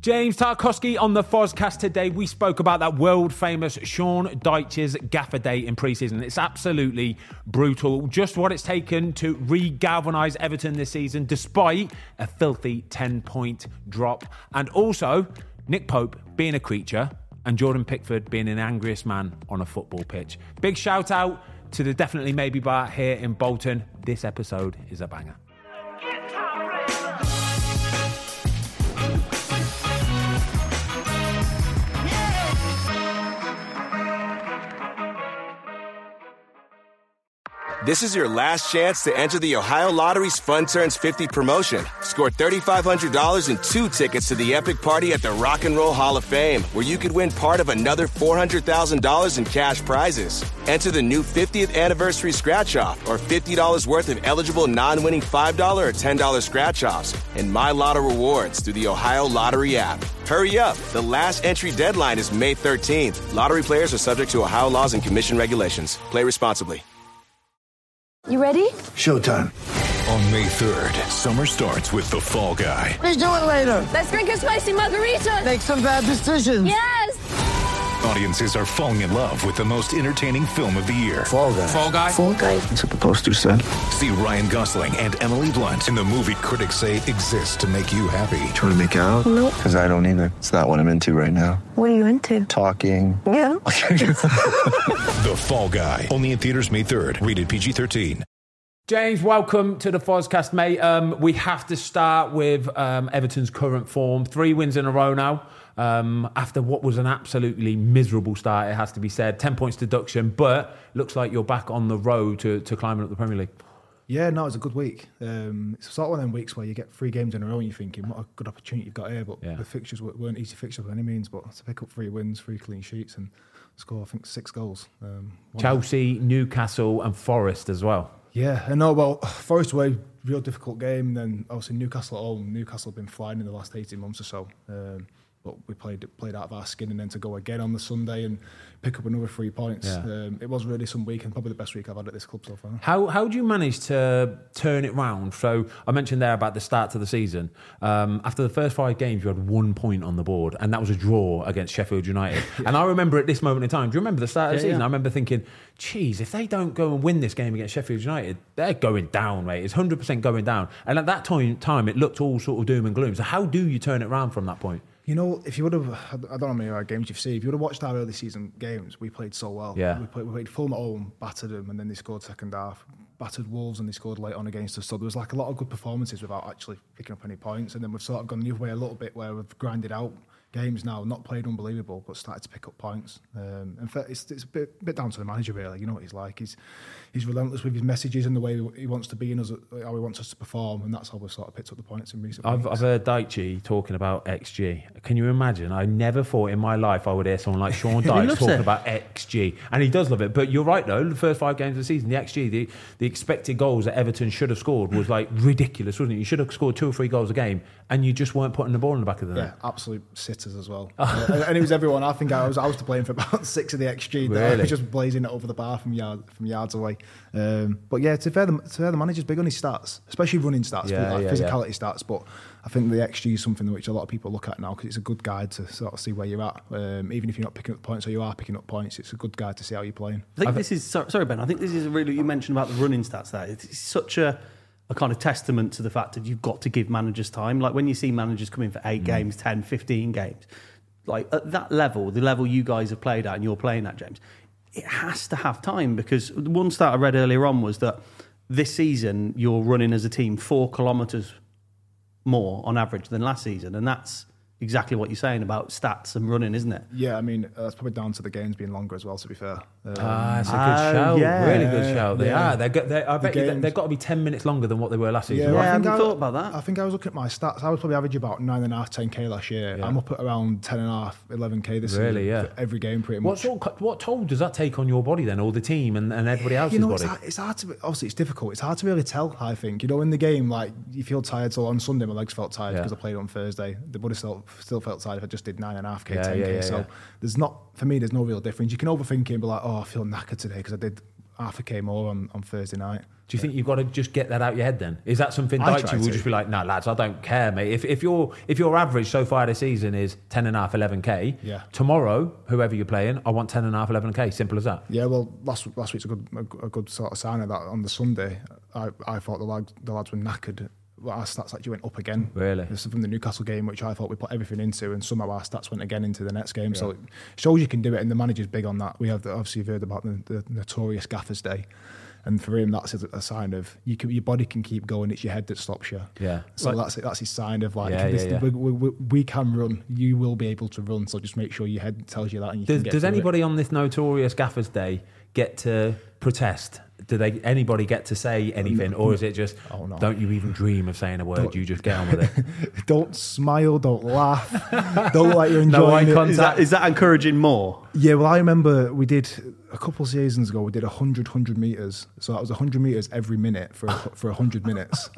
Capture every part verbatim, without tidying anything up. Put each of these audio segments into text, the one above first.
James Tarkowski on the Fozcast today. We spoke about that world-famous Sean Dyche's gaffer day in pre-season. It's absolutely brutal. Just what it's taken to re-galvanise Everton this season, despite a filthy ten-point drop. And also, Nick Pope being a creature and Jordan Pickford being an angriest man on a football pitch. Big shout-out to the Definitely Maybe Bar here in Bolton. This episode is a banger. This is your last chance to enter the Ohio Lottery's Fun Turns fifty promotion. Score three thousand five hundred dollars and two tickets to the epic party at the Rock and Roll Hall of Fame, where you could win part of another four hundred thousand dollars in cash prizes. Enter the new fiftieth anniversary scratch-off or fifty dollars worth of eligible non-winning five dollars or ten dollars scratch-offs and My Lotto rewards through the Ohio Lottery app. Hurry up. The last entry deadline is May thirteenth. Lottery players are subject to Ohio laws and commission regulations. Play responsibly. You ready? Showtime. On May third, summer starts with The Fall Guy. Let's do it later. Let's drink a spicy margarita. Make some bad decisions. Yes! Audiences are falling in love with the most entertaining film of the year. Fall Guy. Fall Guy. Fall Guy. That's what the poster said. See Ryan Gosling and Emily Blunt in the movie critics say exists to make you happy. Trying to make it out? Nope. Because I don't either. It's not what I'm into right now. What are you into? Talking. Yeah. The Fall Guy. Only in theaters May third. Rated P G thirteen. James, welcome to the Fozcast, mate. Um, we have to start with um, Everton's current form. Three wins in a row now. Um, after what was an absolutely miserable start, it has to be said. Ten points deduction, but looks like you're back on the road to, to climbing up the Premier League. Yeah, no, it's a good week. Um, it's sort of one of them weeks where you get three games in a row and you're thinking, what a good opportunity you've got here. But yeah. the fixtures weren't easy fixtures by any means. But to pick up three wins, three clean sheets and score, I think, six goals. Um, Chelsea, Newcastle and Forest as well. Yeah, I know. Well, Forest away, real difficult game. Then obviously Newcastle at home. Newcastle have been flying in the last eighteen months or so. Um, but we played played out of our skin, and then to go again on the Sunday and pick up another three points. Yeah. Um, it was really some week, and probably the best week I've had at this club so far. How how do you manage to turn it round? So I mentioned there about the start to the season. Um, after the first five games, you had one point on the board, and that was a draw against Sheffield United. yeah. And I remember at this moment in time, do you remember the start of the Yeah, season? yeah. I remember thinking, geez, if they don't go and win this game against Sheffield United, they're going down, mate. It's one hundred percent going down. And at that time, time, it looked all sort of doom and gloom. So how do you turn it round from that point? You know, if you would have, I don't know how many of our games you've seen, if you would have watched our early season games, we played so well. Yeah. We played, we played Fulham at home, battered them, and then they scored second half. Battered Wolves and they scored late on against us. So there was like a lot of good performances without actually picking up any points. And then we've sort of gone the other way a little bit where we've grinded out games now, not played unbelievable, but started to pick up points. Um, in fact, it's, it's a bit, bit down to the manager, really. You know what he's like. He's he's relentless with his messages and the way he wants to be and us, how he wants us to perform, and that's how we've sort of picked up the points in recent I've, weeks. I've heard Dyche talking about X G. Can you imagine? I never thought in my life I would hear someone like Sean Dyche talking it. about X G. And he does love it. But you're right, though. The first five games of the season, the X G, the, the expected goals that Everton should have scored was like ridiculous, wasn't it? You should have scored two or three goals a game, and you just weren't putting the ball in the back of the net. Yeah, absolute sitters as well. uh, and it was everyone. I think I was I was to blame for about six of the X G. There. Really? I was just blazing it over the bar from yard from yards away. Um, but yeah, to fair, the, to fair, the manager's big on his stats, especially running stats, Yeah, like yeah, physicality yeah. stats. But I think the X G is something which a lot of people look at now because it's a good guide to sort of see where you're at. Um, even if you're not picking up points or you are picking up points, it's a good guide to see how you're playing. I think this is sorry, sorry, Ben. I think this is a really you mentioned about the running stats there. It's such a, a kind of testament to the fact that you've got to give managers time. Like when you see managers come in for eight mm. games, ten, fifteen games, like at that level, the level you guys have played at and you're playing at, James, it has to have time because the one stat I read earlier on was that this season you're running as a team four kilometres more on average than last season, and that's exactly what you're saying about stats and running, isn't it? Yeah, I mean, uh, that's probably down to the games being longer as well, to be fair. Um, Ah, it's a good Oh, shout. yeah. Really good shout. They Yeah. are. They're, go- they're, I bet The you they- games- they've got to be ten minutes longer than what they were last season. well, Yeah, I think hadn't thought about that. I think I was looking at my stats. I was probably average about nine and a half, ten k last year. Yeah. I'm up at around ten and a half, eleven k this Really, season. yeah. For every game, pretty What much. sort of, what toll does that take on your body then, or the team and, and everybody else's You know, body? it's hard, it's hard to obviously it's difficult. It's hard to really tell. I think you know in the game, like you feel tired. So on Sunday, my legs felt tired Yeah. because I played on Thursday. They would have still still felt tired if I just did nine and a half k, Yeah, ten k. yeah, yeah, so yeah. there's not for me. There's no real difference. You can overthink it and be like, oh, I feel knackered today because I did half a K more on, on Thursday night. Do you think you've got to just get that out your head then? Is that something I Daichi try will to. just be like, no, lads, I don't care, mate. If if your if your average so far this season is ten and a half, eleven K, Yeah. tomorrow, whoever you're playing, I want ten and a half, eleven K. Simple as that. Yeah, well, last last week's a good a, a good sort of sign of that. On the Sunday, I, I thought the lads the lads were knackered. Well, our stats actually went up again. Really? This is from the Newcastle game, which I thought we put everything into, and somehow our stats went again into the next game. Yeah. So it shows you can do it, and the manager's big on that. We have the, obviously heard about the, the notorious Gaffer's Day. And for him, that's a, a sign of you can, your body can keep going. It's your head that stops you. Yeah. So Like, that's that's his sign of like Yeah, this, yeah, yeah. We, we, we can run. You will be able to run. So just make sure your head tells you that. And you does can get does through it. anybody on this notorious Gaffer's Day get to protest? Do they anybody get to say anything, or is it just Oh, no. don't you even dream of saying a word? You just get on with it. Don't smile. Don't laugh. Don't like you're No eye enjoying it. contact. Is that, is that encouraging more? Yeah, well, I remember we did a couple of seasons ago. We did one hundred, one hundred meters. So that was one hundred meters every minute for for one hundred minutes.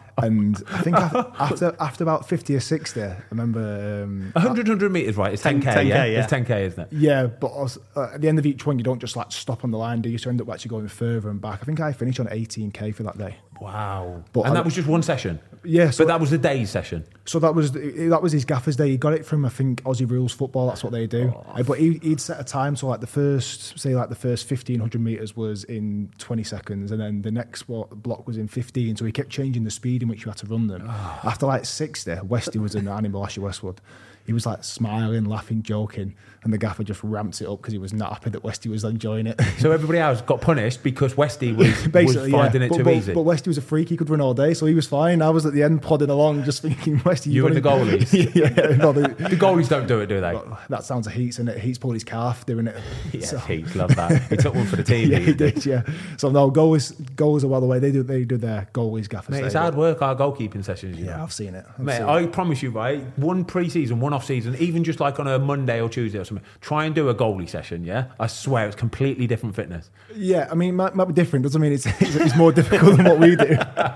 And I think after after, after about fifty or sixty, I remember. Um, one hundred, one hundred metres, right? It's ten K, ten K, yeah? yeah. It's ten K, isn't it? Yeah, but I was, uh, at the end of each one, you don't just like stop on the line, do you? So you end up actually going further and back. I think I finished on eighteen K for that day. Wow. But and I- that was just one session? Yeah, so but that was a day's session? So that was that was his Gaffer's Day. He got it from I think Aussie Rules Football. That's what they do. Uh, But he, he'd set a time. So like the first, say like the first fifteen hundred meters was in twenty seconds, and then the next wa- block was in fifteen. So he kept changing the speed in which you had to run them. After like sixty, Westy was an animal. Ashley Westwood. He was like smiling, laughing, joking, and the gaffer just ramps it up because he was not happy that Westy was enjoying it. So everybody else got punished because Westy was, was Basically, finding yeah. it but, too but, easy. But Westy was a freak; he could run all day, so he was fine. I was at the end plodding along, just thinking, Westy, You and the running- goalies. yeah, no, the, The goalies don't do it, do they? Well, that sounds like Heats, and Heats pulled his calf doing it. Yes, So- Heath, love that. He took one for the team. yeah, Heath he did. did. Yeah. So no, goalies, goalies are well away. They do, they do their goalies gaffers. Mate, it's day, hard but- work, our goalkeeping sessions. You Yeah, know. I've seen it. I've Mate, seen I it. promise you, right? One pre-season, one off-season, even just like on a Monday or Tuesday or something, try and do a goalie session, yeah? I swear it's completely different fitness. Yeah, I mean, it might, might be different. Doesn't mean it's, it's, it's more difficult than what we do.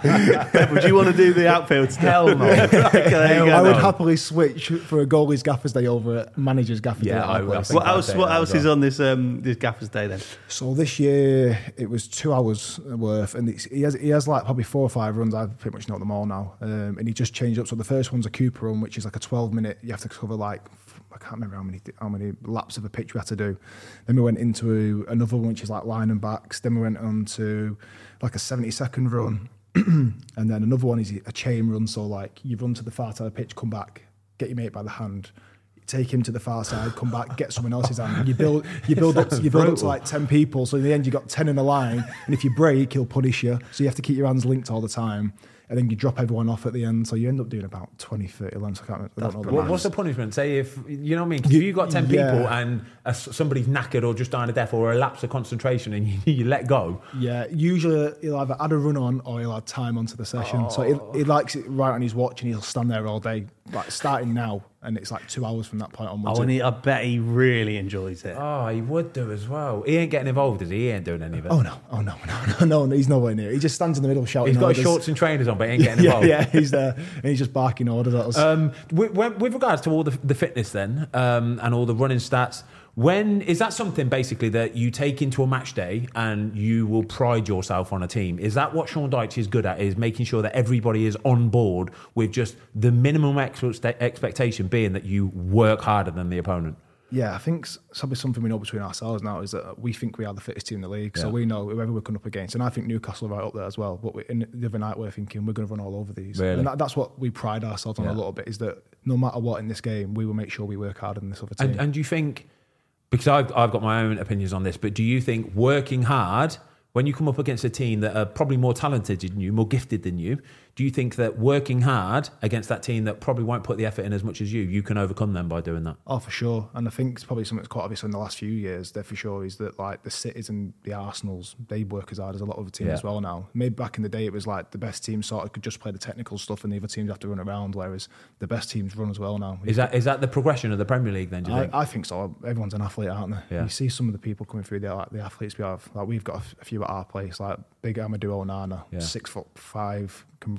Would you want to do the outfield stuff? Hell no. Okay, there you go, I would no. happily switch for a goalie's gaffers day over a manager's gaffers Yeah, day. at I our would. place. think What I'd else? say What that else as is well. on this um, this Gaffer's Day then? So this year it was two hours worth, and it's, he has he has like probably four or five runs. I pretty much know them all now, um, and he just changed up. So the first one's a Cooper run, which is like a twelve minute. You have to cover like I can't remember how many how many laps of a pitch we had to do. Then we went into another one, which is like line and backs. Then we went on to like a seventy second run, and then another one is a chain run. So like you run to the far side of the pitch, come back, get your mate by the hand. Take him to the far side, come back, get someone else's hand. You build, you build up, you build up to like ten people. So in the end, you got ten in a line, and if you break, he'll punish you. So you have to keep your hands linked all the time, and then you drop everyone off at the end. So you end up doing about twenty, thirty lengths. I can't remember. I don't know the What, what's the maths. punishment? Say if, you know what I mean? 'Cause if you've got ten Yeah. people and a, somebody's knackered or just dying of death or a lapse of concentration and you, you let go, Yeah, usually he'll either add a run on or he'll add time onto the session. So he, he likes it right on his watch, and he'll stand there all day, like starting now, and it's like two hours from that point onwards. Oh, and he, I bet he really enjoys it. oh, he would do as well. He ain't getting involved, is he? He ain't doing any of it. Oh no! Oh no! No! No! No! He's nowhere near. He just stands in the middle shouting. He's got his orders. shorts and trainers on, but he ain't getting Yeah, involved. yeah, he's there, and he's just barking orders at us. Um, with, with regards to all the, the fitness then um, and all the running stats, when is that something basically that you take into a match day and you will pride yourself on a team? Is that what Sean Dyche is good at? Is making sure that everybody is on board with just the minimum ex- expectation being that you work harder than the opponent? Yeah, I think s- probably something we know between ourselves now is that we think we are the fittest team in the league. So Yeah. we know whoever we're coming up against. And I think Newcastle are right up there as well. But we, in the other night, we're thinking we're going to run all over these. Really? And that, that's what we pride ourselves on Yeah. a little bit, is that no matter what in this game, we will make sure we work harder than this other team. And, and do you think, because I've, I've got my own opinions on this, but do you think working hard, when you come up against a team that are probably more talented than you, more gifted than you, do you think that working hard against that team that probably won't put the effort in as much as you, you can overcome them by doing that? Oh, for sure. And I think it's probably something that's quite obvious in the last few years, there for sure, is that like the Cities and the Arsenals, they work as hard as a lot of the teams Yeah. as well now. Maybe back in the day, it was like the best team sort of could just play the technical stuff and the other teams have to run around, whereas the best teams run as well now. Is that is that the progression of the Premier League then, do you I, think? I think so. Everyone's an athlete, aren't they? Yeah. You see some of the people coming through there, like the athletes we have. Like we've got a, f- a few at our place, like big Amadou Onana, Yeah. six foot five, can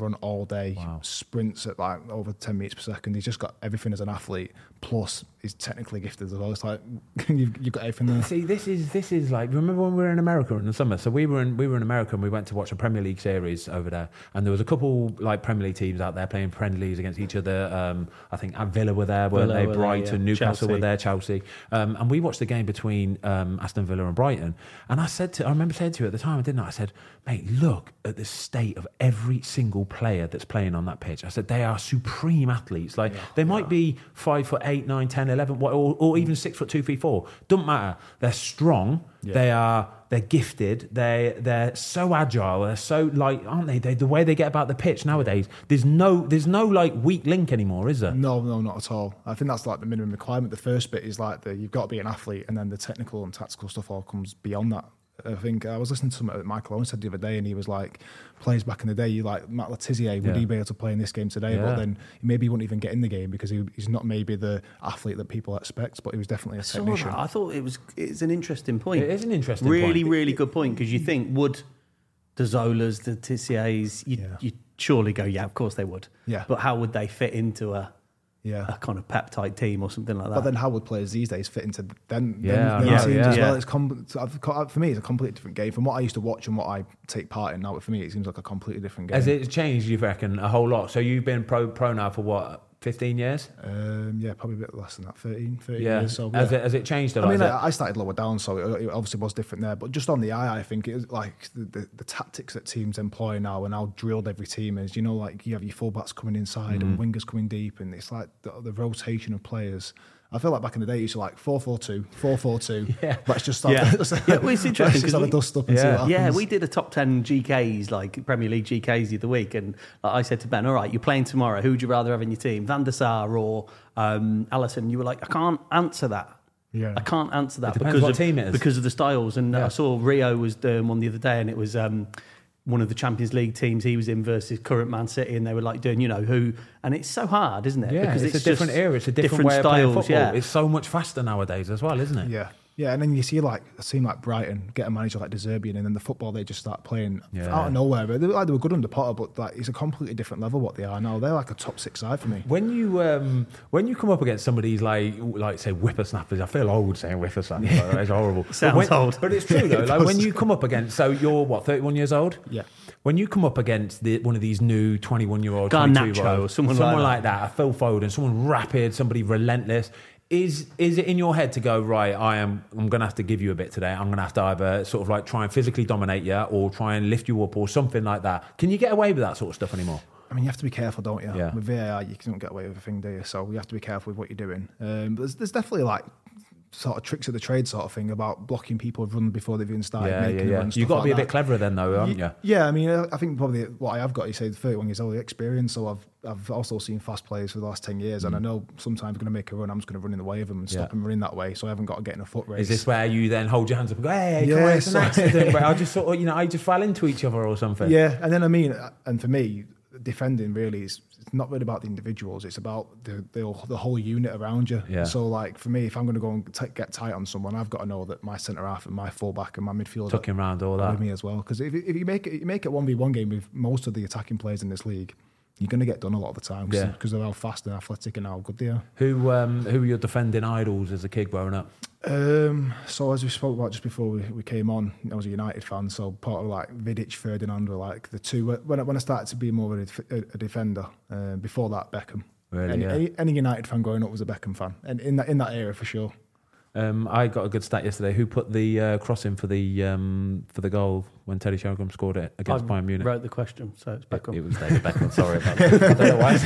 run all day, Wow. sprints at like over ten meters per second. He's just got everything as an athlete. Plus, he's technically gifted as well. It's like you've, you've got everything there. See, this is this is like, remember when we were in America in the summer? So we were in we were in America and we went to watch a Premier League series over there, and there was a couple like Premier League teams out there playing friendlies against each other. Um, I think Villa were there, weren't Villa they? were there, Brighton, yeah. Newcastle Chelsea. were there, Chelsea, um, and we watched the game between um, Aston Villa and Brighton. And I said to, I remember saying to you at the time, didn't I? I said, mate, look at the state of every single player that's playing on that pitch. I said they are supreme athletes. Like they might be five foot eight, nine, ten, eleven. Or, or even six foot two, three, four. Doesn't matter. They're strong. Yeah. They are. They're gifted. They they're so agile. They're so light, aren't they? they? The way they get about the pitch nowadays. There's no there's no like weak link anymore, is there? No, no, not at all. I think that's like the minimum requirement. The first bit is like the you've got to be an athlete, and then the technical and tactical stuff all comes beyond that. I think I was listening to something that Michael Owen said the other day, and he was like, players back in the day, you like Matt Letizia, would Yeah. he be able to play in this game today? Yeah. But then maybe he wouldn't even get in the game because he, he's not maybe the athlete that people expect, but he was definitely a I saw technician. that. I thought it was it's an interesting point. It is an interesting really, point. really good point, because you think, would the Zolas, the Tissiers, you, Yeah. you surely go, yeah, of course they would. Yeah. But how would they fit into a, Yeah. a kind of pep-type team or something like that? But then how would players these days fit into them, Yeah, them, I them know, teams yeah. as well? Yeah. It's com- for me, it's a completely different game. From what I used to watch and what I take part in now, for me, it seems like a completely different game. Has it changed, you reckon, a whole lot? So you've been pro pro now for what, fifteen years? Um, yeah, probably a bit less than that, thirteen, thirteen Yeah. years. So, Has, yeah. it, has it changed a lot? I mean, Has it- I I started lower down, so it, it obviously was different there. But just on the eye, I think it was like the, the, the tactics that teams employ now and how drilled every team is. You know, like you have your fullbacks coming inside Mm. and wingers coming deep, and it's like the, the rotation of players. I feel like back in the day, you used to like four four two, four four two. Yeah. Let's just start. Yeah. let's, Yeah, well, it's interesting let's just 'cause have a we- dust up and see Yeah. what happens. Yeah, we did a top ten G Ks, like Premier League G Ks the other week, and like, I said to Ben, all right, you're playing tomorrow, who would you rather have in your team, Van der Sar or um, Alisson? You were like, I can't answer that. Yeah. I can't answer that It depends because what of, team it is. because of the styles. And Yeah. I saw Rio was doing one the other day, and it was um, one of the Champions League teams he was in versus current Man City, and they were like doing, you know, who, and it's so hard, isn't it? Yeah, because it's, a different just era. It's a different, way of playing styles. football. Yeah, It's so much faster nowadays as well, isn't it? Yeah. Yeah, and then you see like a team like Brighton get a manager like De Zerbi, and then the football they just start playing Yeah. out of nowhere. But they, were- like, they were good under Potter, but like it's a completely different level what they are now. They're like a top six side for me. When you um, when you come up against some of these like like say whippersnappers, I feel old saying whippersnappers. by the way, It's horrible. Sounds but when, old. but it's true though. Like when you come up against, so you're what, thirty-one years old? Yeah. When you come up against the, one of these new twenty-one year old, Garnacho twenty-two year or old, someone someone like like that, a Phil Foden, someone rapid, somebody relentless. Is is it in your head to go, right, I am I'm gonna have to give you a bit today. I'm gonna have to either sort of like try and physically dominate you or try and lift you up or something like that. Can you get away with that sort of stuff anymore? I mean, you have to be careful, don't you? Yeah. With V A R, you can't get away with a thing, do you? So you have to be careful with what you're doing. Um, but there's, there's definitely like sort of tricks of the trade sort of thing about blocking people who've run before they've even started Yeah, yeah, making yeah. them and You've stuff got to like be a that. bit cleverer then, though, haven't you? Yeah, I mean, I think probably what I have got, you say, thirty-one years old, the experience. So I've I've also seen fast players for the last ten years, and I know sometimes going to make a run, I'm just going to run in the way of them and stop Mm. Yeah. them running that way. So I haven't got to get in a foot race. Is this where you then hold your hands up and go, hey, Yeah, come on, it's an so- accident, but I just sort of, you know, I just fell into each other or something. Yeah, and then I mean, and for me, defending really is it's not really about the individuals. It's about the the, the whole unit around you. Yeah. So like for me, if I'm going to go and t- get tight on someone, I've got to know that my centre half and my fullback and my midfielder Tucking round all are that. with me as well. Because if, if you make it, you make it one v one game with most of the attacking players in this league, you're going to get done a lot of the time Yeah. because of how fast and athletic and how good they are. Who um, who were your defending idols as a kid growing up? Um, so as we spoke about just before we, we came on, I was a United fan, so part of like Vidic, Ferdinand were like the two. When I, when I started to be more of a, def- a, a defender, uh, before that Beckham. Really, any, yeah. any, any United fan growing up was a Beckham fan, and in that in that era for sure. Um, I got a good stat yesterday. Who put the uh, cross in for the um, for the goal when Teddy Sheringham scored it against I Bayern Munich? wrote the question, so it's Beckham. It, it was David Beckham. Sorry about that. I don't know why. I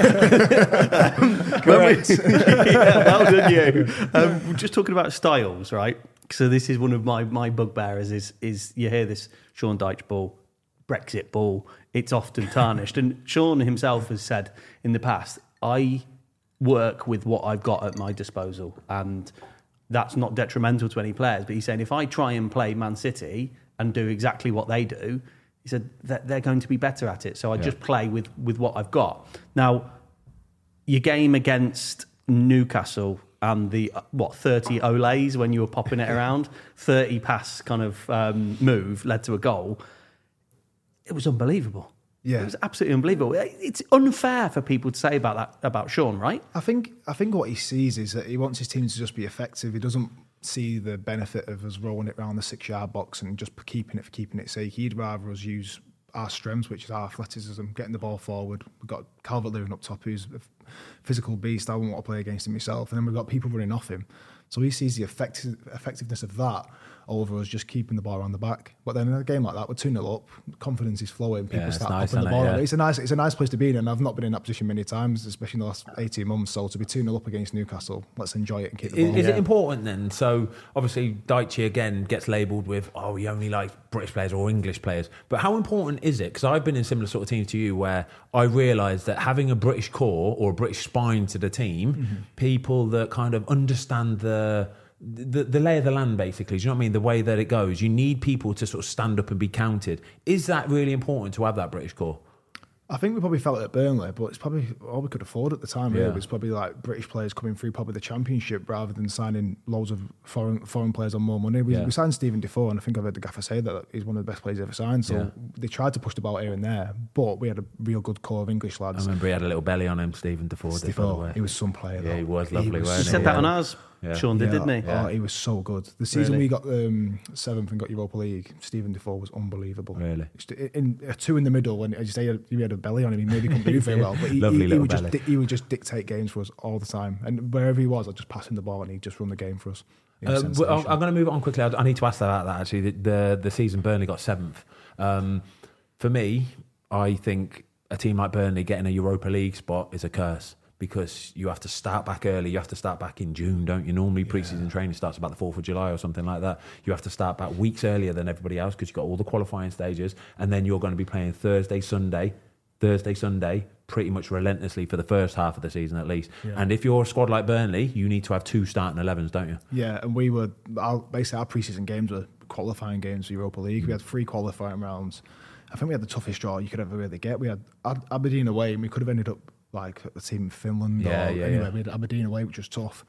said Correct. Yeah, well done, you. Um, we're just talking about styles, right? So this is one of my my bugbearers. Is is you hear this Sean Dyche ball, Brexit ball? It's often tarnished, and Sean himself has said in the past, I work with what I've got at my disposal, and that's not detrimental to any players. But he's saying if I try and play Man City and do exactly what they do, he said that they're going to be better at it. So I Yeah. just play with with what I've got now. Your game against Newcastle and the, uh, what, thirty Olays when you were popping it around, thirty pass kind of um, move led to a goal. It was unbelievable. Yeah. It was absolutely unbelievable. It's unfair for people to say about that about Sean, right? I think I think what he sees is that he wants his team to just be effective. He doesn't see the benefit of us rolling it around the six-yard box and just keeping it for keeping its sake. He'd rather us use our strengths, which is our athleticism, getting the ball forward. We've got Calvert-Lewin up top, who's a physical beast. I wouldn't want to play against him myself. And then we've got people running off him. So he sees the effective, effectiveness of that over us just keeping the ball around the back. But then in a game like that, we're two nil up, confidence is flowing, people Yeah, it's start nice, popping the isn't it? ball. Yeah. It's a nice it's a nice place to be in, and I've not been in that position many times, especially in the last eighteen months. So to be two nil up against Newcastle, let's enjoy it and keep the Is, ball. is Yeah. it important then? So obviously Daichi again gets labelled with, oh, he only likes British players or English players. But how important is it? Because I've been in similar sort of teams to you where I realised that having a British core or a British spine to the team, Mm-hmm. people that kind of understand the... The, the lay of the land, basically. Do you know what I mean? The way that it goes. You need people to sort of stand up and be counted. Is that really important to have that British core? I think we probably felt it at Burnley, but it's probably all we could afford at the time. Really, Yeah. was probably like British players coming through probably the Championship rather than signing loads of foreign foreign players on more money. We, Yeah. we signed Stephen Defoe, and I think I've heard the gaffer say that he's one of the best players ever signed. So Yeah. they tried to push the ball here and there, but we had a real good core of English I lads. remember he had a little belly on him, Stephen Defoe. did, by the Defoe, way. he was some player. Yeah, though. he was lovely, was wasn't He he? said Yeah. that on ours. Yeah. Sean did, Yeah, didn't he? Oh, he was so good. The season Really? we got um, seventh and got Europa League, Stephen Defoe was unbelievable. Really? In, in a two in the middle, when as you say, he had a belly on him, he maybe couldn't do very well, but he, Lovely he, he little would just belly. di- he would just dictate games for us all the time, and wherever he was, I'd just pass him the ball and he'd just run the game for us. He was Um, well, I'm, sensational. I'm going to move on quickly. I, I need to ask about that actually. The, the, the season Burnley got seventh. Um, for me, I think a team like Burnley getting a Europa League spot is a curse because you have to start back early. You have to start back in June, don't you? Normally, pre-season training starts about the fourth of July or something like that. You have to start back weeks earlier than everybody else because you've got all the qualifying stages, and then you're going to be playing Thursday, Sunday, Thursday, Sunday, pretty much relentlessly for the first half of the season at least. Yeah. And if you're a squad like Burnley, you need to have two starting elevens, don't you? Yeah, and we were our, basically our pre-season games were qualifying games for Europa League. Mm. We had three qualifying rounds. I think we had the toughest draw you could ever really get. We had Ab- Aberdeen away, and we could have ended up like a team in Finland. Yeah, or yeah, anyway, yeah. we had Aberdeen away, which was tough.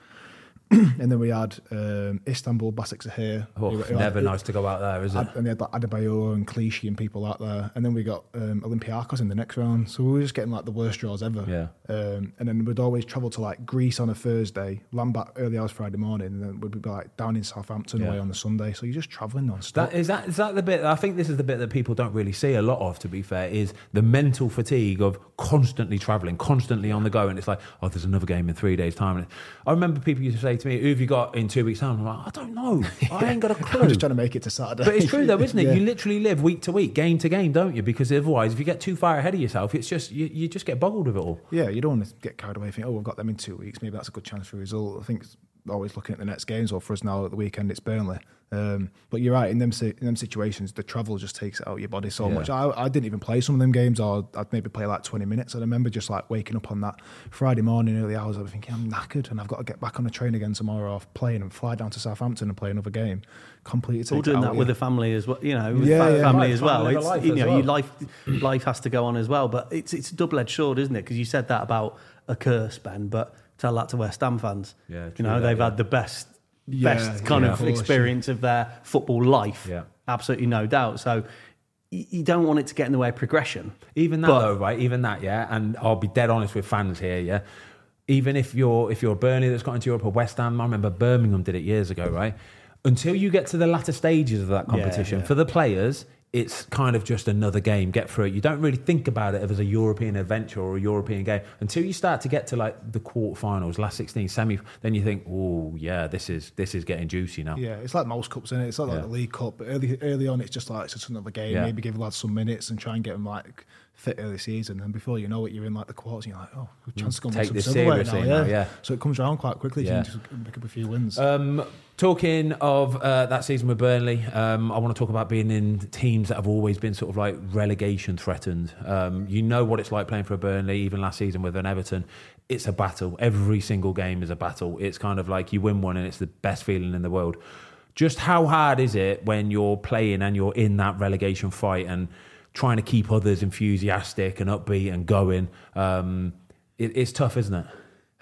And then we had um, Istanbul, Basaksehir. Oh, who- who never had- nice to go out there, is it? And they had like Adebayor and Clichy and people out there. And then we got um, Olympiacos in the next round. So we were just getting like the worst draws ever. Yeah. Um, and then we'd always travel to like Greece on a Thursday, land back early hours Friday morning, and then we'd be like down in Southampton Yeah. away on the Sunday. So you're just travelling non-stop. That, is that is that the bit? I think this is the bit that people don't really see a lot of. To be fair, is the mental fatigue of constantly travelling, constantly on the go, and it's like, oh, there's another game in three days' time. And I remember people used to say to me, "Who have you got in two weeks' time?" I'm like, I don't know. I ain't got a clue. I'm just trying to make it to Saturday. But it's true though, isn't it? Yeah. You literally live week to week, game to game, don't you? Because otherwise, if you get too far ahead of yourself, it's just you, you just get boggled with it all. Yeah, you don't want to get carried away. Think, oh, we've got them in two weeks. Maybe that's a good chance for a result. I think it's always looking at the next games. Or for us now at the weekend, it's Burnley. Um, but you're right. In them si- in them situations, the travel just takes it out of your body so Yeah. much. I, I didn't even play some of them games, or I'd maybe play like twenty minutes. I remember just like waking up on that Friday morning, early hours. I was thinking, I'm knackered, and I've got to get back on the train again tomorrow, off playing and fly down to Southampton and play another game. Completely All take it doing out that of with you. the family as well, you know, with Yeah, fa- yeah. family Right, as trying to well. live a It's, life you as know, well. your life life has to go on as well. But it's it's a double edged sword, isn't it? Because you said that about a curse, Ben. But tell that to West Ham fans. Yeah, you true know, that, they've yeah. had the best Yeah, best kind yeah, of of course, experience of their football life. Yeah. Absolutely no doubt. So y- you don't want it to get in the way of progression. Even that But- though, right? Even that, yeah. And I'll be dead honest with fans here, yeah. Even if you're if you're a Burnley that's got into Europe or West Ham, I remember Birmingham did it years ago, right? Until you get to the latter stages of that competition, yeah. for the players, it's kind of just another game. Get through it. You don't really think about it as a European adventure or a European game until you start to get to like the quarterfinals, last sixteen, semi. Then you think, oh yeah, this is this is getting juicy now. Yeah, it's like most cups, isn't it? It's not like Yeah. the League Cup. But early, early on, it's just like it's just another game. Yeah. Maybe give lads some minutes and try and get them like fit early season. And before you know it, you're in like the quarters. And you're like, oh, good chance to go and Take win this some silverweight now, seriously yeah. now, yeah. So it comes around quite quickly. Yeah. You can just pick up a few wins. Um, talking of uh, that season with Burnley, um, I want to talk about being in teams that have always been sort of like relegation threatened. Um, you know what it's like playing for a Burnley, even last season with an Everton. It's a battle. Every single game is a battle. It's kind of like you win one and it's the best feeling in the world. Just how hard is it when you're playing and you're in that relegation fight and trying to keep others enthusiastic and upbeat and going? Um, it, it's tough, isn't it?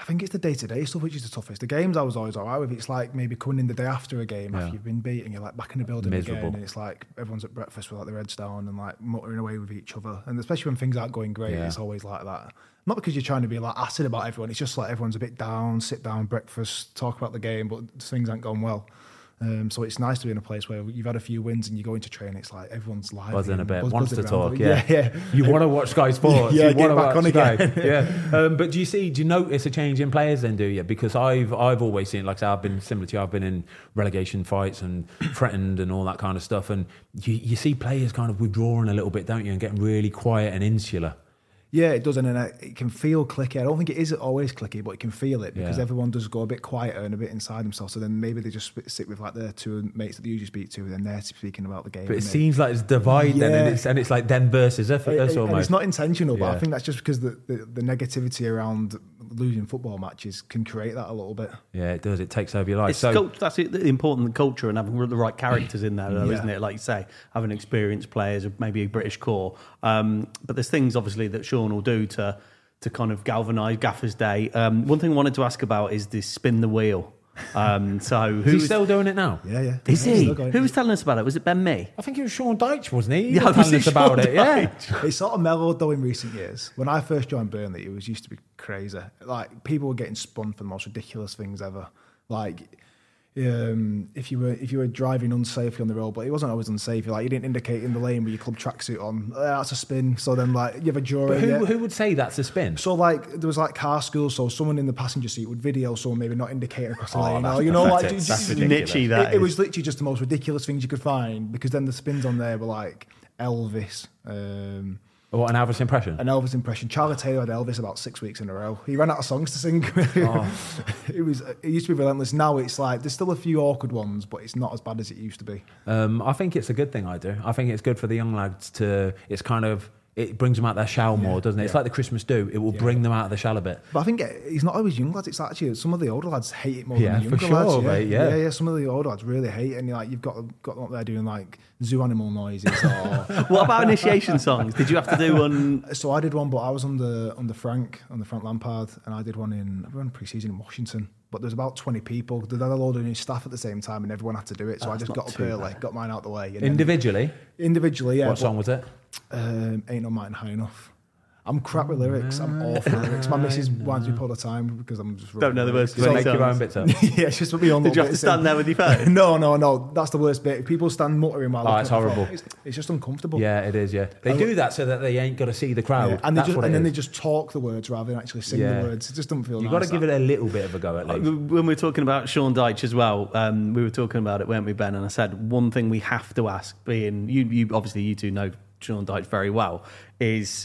I think it's the day-to-day stuff which is the toughest. The games I was always all right with. It's like maybe coming in the day after a game Yeah. after you've been beaten, you're like back in the building Miserable. again, and it's like everyone's at breakfast with like their heads down and like muttering away with each other. And especially when things aren't going great, Yeah. it's always like that. Not because you're trying to be like acid about everyone. It's just like everyone's a bit down, sit down, breakfast, talk about the game, but things aren't going well. Um, so it's nice to be in a place where you've had a few wins and you go into training. It's like everyone's live, Buzzing a bit, buzz- wants to buzzing around. talk. Yeah, yeah. yeah. You want to watch Sky Sports. Yeah, you get want to back watch on Sky. again. yeah. Um, but do you see? Do you notice a change in players? Then do you? Because I've I've always seen, like I say, I've been similar to you. I've been in relegation fights and threatened and all that kind of stuff. And you you see players kind of withdrawing a little bit, don't you, and getting really quiet and insular. Yeah, it does, and then it can feel clicky. I don't think it is always clicky, but you can feel it because Yeah. everyone does go a bit quieter and a bit inside themselves. So then maybe they just sit with like their two mates that they usually speak to, and then they're speaking about the game. But it and they- seems like it's divide then, and Yeah. it's and it's like them versus us, And- us and almost. it's not intentional, but Yeah. I think that's just because the, the, the negativity around losing football matches can create that a little bit. Yeah, it does. It takes over your life. It's so cult- that's it, the important culture and having the right characters in there, though, Yeah. isn't it? Like you say, having experienced players, maybe a British core. Um, but there's things obviously that Sean will do to to kind of galvanise Gaffer's day. Um, one thing I wanted to ask about is this spin the wheel. Um, so is he who's still doing it now? Yeah, yeah. is Yeah, he? still going. Who was telling us about it? Was it Ben Mee? I think it was Sean Dyche, wasn't he? He Yeah, was was telling it us about Sean it. Yeah. Dyche? It's sort of mellowed though in recent years. When I first joined Burnley, it was used to be crazy. Like people were getting spun for the most ridiculous things ever. Like um, if you were if you were driving unsafely on the road, but it wasn't always unsafe. Like you didn't indicate in the lane with your club tracksuit on. "Oh, that's a spin. So then like you have a jury. But who, yeah. who would say that's a spin? So like there was like car schools, so someone in the passenger seat would video someone maybe not indicating across the Oh, lane. that's Or, you know, like pathetic. ju- That's ju- ridiculous. Niche, that it, it is. was literally just the most ridiculous things you could find because then the spins on there were like Elvis. Um, What, an Elvis impression? an Elvis impression. Charlie Taylor had Elvis about six weeks in a row. He ran out of songs to sing. Oh. it was. It used to be relentless. Now it's like there's still a few awkward ones, but it's not as bad as it used to be. Um, I think it's a good thing. I do. I think it's good for the young lads to. It's kind of. It brings them out their shell more, doesn't it? It's yeah. like the Christmas do. It will bring them out of the shell a bit. But I think it's not always young lads. It's actually some of the older lads hate it more Yeah, than the for younger lads. sure, Yeah. mate, yeah. yeah, yeah. Some of the older lads really hate it, and you're like you've got got them up there doing like zoo animal noises. Or What about initiation songs? Did you have to do one? so I did one, but I was under under Frank on the Frank Lampard, and I did one in I ran pre-season in Washington. But there was about twenty people. They had a load of new staff at the same time, and everyone had to do it. So Oh, I that's just not got up too early, bad. got mine out the way. And then- Individually, individually, yeah. what but, song was it? Um, Ain't No Mountain High Enough. I'm crap with lyrics. I'm awful with lyrics. My missus winds me up all the time because I'm just Don't know the words to So So- make your songs. own bits up. yeah, it's just with my own Did you little have to bits stand in. there with your phone? No, no, no. That's the worst bit. People stand muttering while Oh, looking it's at the phone. horrible. It's, it's just uncomfortable. Yeah, it is. Yeah, they do that so that they ain't got to see the crowd. Yeah, and they That's just, what it and then is. they just talk the words rather than actually sing Yeah. the words. It just doesn't feel. You've nice, got to give that. it a little bit of a go at least. When we were talking about Sean Dyche as well, um, we were talking about it, weren't we, Ben? And I said one thing we have to ask, being you, you obviously you two know Sean Dyche very well, is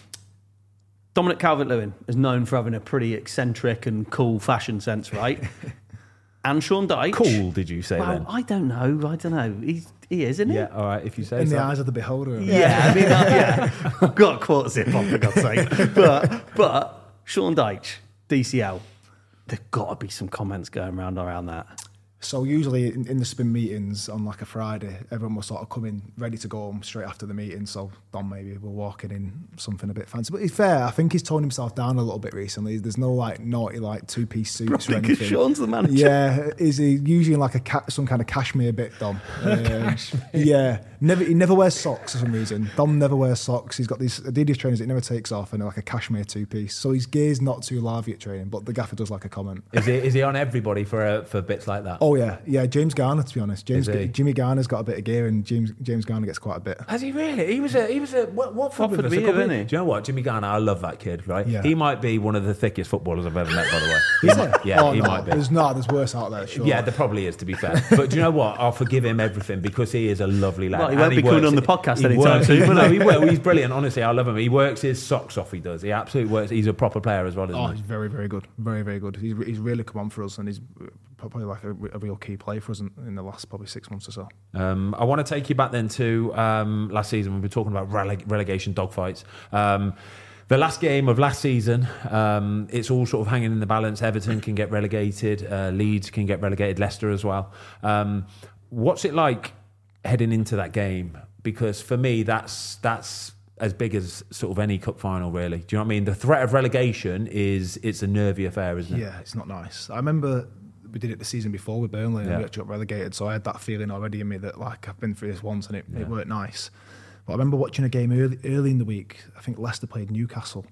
Dominic Calvert-Lewin is known for having a pretty eccentric and cool fashion sense, right? And Sean Dyche, Cool, did you say Well, then? I don't know. I don't know. He's, he is, isn't he? Yeah, all right. If you say in so. the eyes of the beholder. Yeah, I mean, uh, yeah. I've got a quarter zip on, for God's sake. But, but Sean Dyche, D C L, there's got to be some comments going around around that. So usually in, in the spin meetings on like a Friday, everyone will sort of come in ready to go home straight after the meeting. So Dom maybe we're walking in something a bit fancy. But it's fair, I think he's toned himself down a little bit recently. There's no like naughty like two piece suits or Because anything. Sean's the manager. Yeah, is he usually in like a ca- some kind of cashmere bit, Dom? Um, yeah, never he never wears socks for some reason. Dom never wears socks. He's got these Adidas trainers that he never takes off, and they're like a cashmere two piece. So his gear's not too larvae at training, but the gaffer does like a comment. Is he is he on everybody for uh, for bits like that? Oh yeah, yeah. James Garner, to be honest, James Is he? Jimmy Garner's got a bit of gear, and James James Garner gets quite a bit. Has he really? He was a he was a what what Watford with us a Beer, couple- isn't he? Do you know what, Jimmy Garner? I love that kid. Right? Yeah. He might be one of the thickest footballers I've ever met. By the way, He Is might- there? yeah, Oh, he no, might be. There's not. There's worse out there. Sure. Yeah, there probably is, to be fair. But do you know what? I'll forgive him everything because he is a lovely lad. Well, he And won't be coming works- on the podcast he anytime works- soon, will No, he? he will. He's brilliant. Honestly, I love him. He works his socks off. He does. He absolutely works. He's a proper player as well, isn't Oh, he? he's very, very good. Very, very good. He's, he's really come on for us, and he's probably like a, a real key player for us in, in the last probably six months or so. Um, I want to take you back then to um, last season. We were talking about releg- relegation dogfights. Um, the last game of last season, um, it's all sort of hanging in the balance. Everton can get relegated. Uh, Leeds can get relegated. Leicester as well. Um, what's it like heading into that game? Because for me, that's that's as big as sort of any cup final, really. Do you know what I mean? The threat of relegation is it's a nervy affair, isn't it? Yeah, it's not nice. I remember we did it the season before with Burnley, Yeah. and we actually got relegated. So I had that feeling already in me that like I've been through this once, and it, Yeah. it weren't nice. But I remember watching a game early, early in the week. I think Leicester played Newcastle,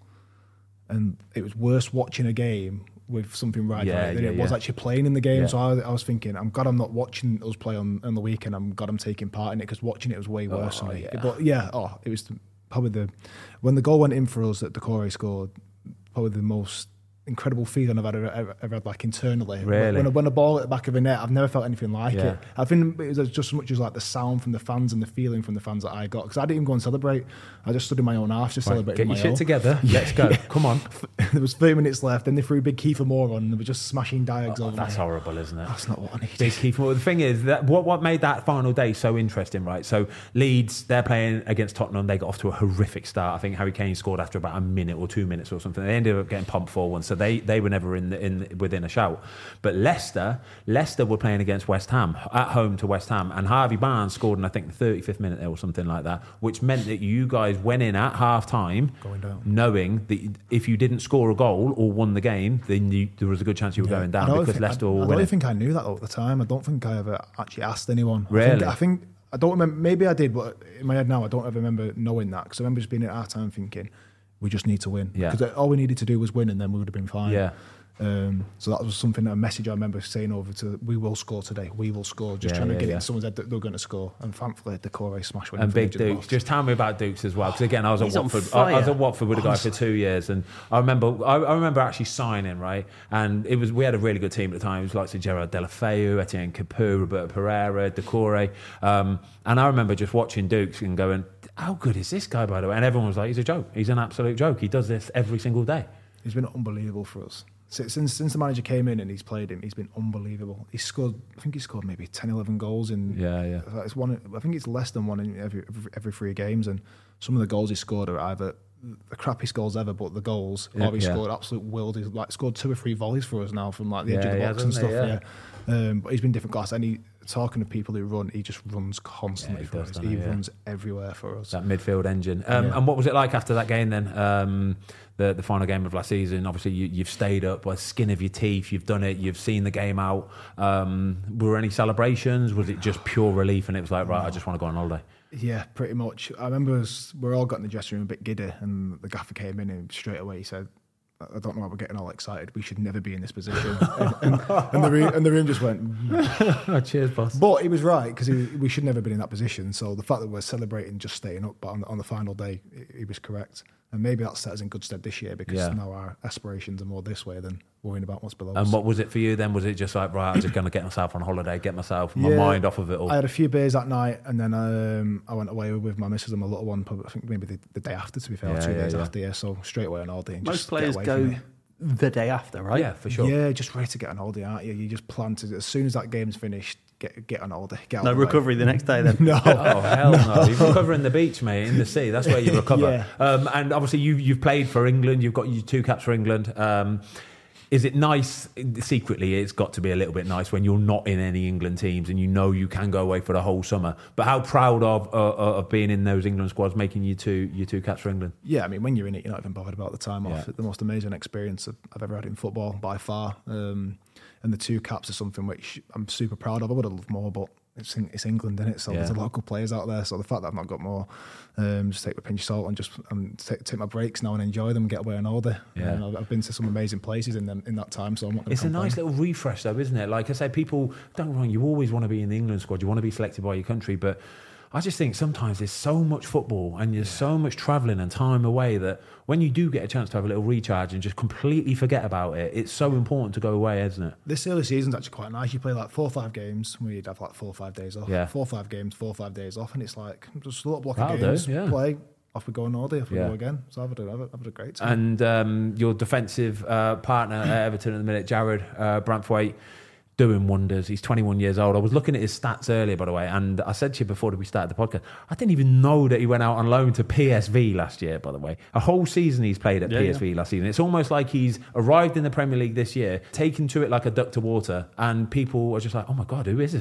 and it was worse watching a game with something right Yeah, on it than yeah, it was yeah. actually playing in the game. Yeah. So I, I was thinking, I'm glad I'm not watching us play on, on the weekend. I'm glad I'm taking part in it, because watching it was way worse Oh, for me. yeah. But yeah, oh, it was probably the when the goal went in for us that Decore scored, probably the most incredible feeling I've had ever, ever, ever had, like internally. Really? When, when a ball at the back of the net, I've never felt anything like Yeah. it. I think it was just as much as like the sound from the fans and the feeling from the fans that I got, because I didn't even go and celebrate. I just stood in my own half, just Right, celebrating get my your shit own. together. Let's go. Come on. There was three minutes left, then they threw Big Kiefer Moore on, and they were just smashing diags Oh, over that's me. horrible, isn't it? That's not what I needed. Big Keith. Well, the thing is that what what made that final day so interesting, right? So Leeds, they're playing against Tottenham. They got off to a horrific start. I think Harry Kane scored after about a minute or two minutes or something. They ended up getting pumped four one, so they they were never in the, in within a shout. But Leicester, Leicester were playing against West Ham at home to West Ham, and Harvey Barnes scored in I think the thirty-fifth minute or something like that, which meant that you guys went in at half time Going down. knowing that if you didn't score a goal or won the game, then you, there was a good chance you were going I down don't because think- Leicester I, were I don't winning. even think I knew that at the time. I don't think I ever actually asked anyone. I Really? think, I think I don't remember. Maybe I did, but in my head now, I don't ever remember knowing that, because I remember just being at our time thinking, we just need to win. Yeah. Because all we needed to do was win, and then we would have been fine. Yeah. Um, so that was something, a message I remember saying over to, we will score today, we will score, just Yeah, trying to yeah, get it yeah. in someone's head that they're going to score. And thankfully, Decore smashed one. And in for Big the edge of the Dukes. box. Just tell me about Dukes as well, because again, I was at He's on Watford. I, I was fire. at Watford with a guy for two years, and I remember, I, I remember actually signing right, and it was we had a really good team at the time. It was like Sir Gerard Delafeu, Etienne Capoue, Roberto Pereira, Decore, um, and I remember just watching Dukes and going, "How good is this guy, by the way?" And everyone was like, "He's a joke. He's an absolute joke. He does this every single day." He's been unbelievable for us. Since, since since the manager came in and he's played him, he's been unbelievable. He scored, I think he scored maybe ten, eleven goals in. Yeah, yeah. It's one. I think it's less than one in every every, every three games, and some of the goals he scored are either the crappiest goals ever, but the goals, Yeah, or he yeah. scored absolute world. He's like scored two or three volleys for us now from like the edge Yeah, of the yeah, box and doesn't stuff. he? Yeah. Yeah. Um, but he's been different class. And he, talking to people who run, he just runs constantly Yeah, he for does, us. doesn't He he? Yeah. runs everywhere for us. That midfield engine. Um, Yeah. And what was it like after that game then? Um, the the final game of last season. Obviously, you, you've stayed up by the skin of your teeth. You've done it. You've seen the game out. Um, were there any celebrations? Was it just pure relief? And it was like, right, I just want to go on holiday. Yeah, pretty much. I remember us, we all got in the dressing room a bit giddy, and the gaffer came in and straight away he said, I don't know why we're getting all excited. We should never be in this position. and, and, and, the room, and the room just went, mm. Oh, cheers, boss. But he was right, because we should never have been in that position. So the fact that we're celebrating just staying up, but on, on the final day, he, he was correct. And maybe that set us in good stead this year, because Yeah. now our aspirations are more this way than worrying about what's below us. And what was it for you then? Was it just like, right, I'm just going to get myself on holiday, get myself, my Yeah, mind off of it all? I had a few beers that night, and then um, I went away with my missus and my little one, probably, I think maybe the, the day after, to be fair, or Yeah, two yeah, days yeah. after, yeah. So straight away on holiday. And Most just players get away go from it. the day after, right? Yeah, for sure. Yeah, just ready to get on holiday, aren't you? You just plan to, as soon as that game's finished, get get on holiday. Get out No of the way. recovery the next day then. No. Oh hell no! You recover in the beach, mate, in the sea. That's where you recover. Yeah. Um, and obviously, you you've played for England. You've got your two caps for England. Um, is it nice? Secretly, it's got to be a little bit nice when you're not in any England teams and you know you can go away for the whole summer. But how proud of uh, of being in those England squads, making you two your two caps for England? Yeah, I mean, when you're in it, you're not even bothered about the time off. Yeah. It's the most amazing experience I've I've ever had in football, by far. Um, and the two caps are something which I'm super proud of. I would have loved more, but it's it's England, isn't it? So Yeah. there's a lot of good players out there. So the fact that I've not got more, um, just take a pinch of salt and just um, take, take my breaks now and enjoy them, get away on holiday. Yeah. Um, I've, I've been to some amazing places in them in that time, so I'm not going It's to a nice little refresh, though, isn't it? Like I say, people don't get me wrong. You always want to be in the England squad. You want to be selected by your country, but I just think sometimes there's so much football and there's so much travelling and time away that when you do get a chance to have a little recharge and just completely forget about it, it's so important to go away, isn't it? This early season's actually quite nice. You play like four or five games where you'd have like four or five days off. Yeah. Four or five games, four or five days off, and it's like just a little block That'll of do, games, yeah. play, off we go on holiday, off we Yeah. go again. So I've had a, I've had a, I've had a great time. And um, your defensive uh, partner at Everton at the minute, Jared uh, Branthwaite, doing wonders. He's twenty-one years old. I was looking at his stats earlier, by the way, and I said to you before we started the podcast, I didn't even know that he went out on loan to P S V last year, by the way. A whole season he's played at Yeah, P S V yeah. last season. It's almost like he's arrived in the Premier League this year, taken to it like a duck to water, and people are just like, oh my God, who is this kid?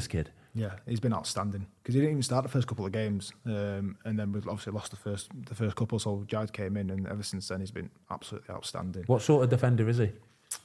Yeah, he's been outstanding because he didn't even start the first couple of games, um, and then we've obviously lost the first the first couple. So Jared came in, and ever since then he's been absolutely outstanding. What sort of defender is he?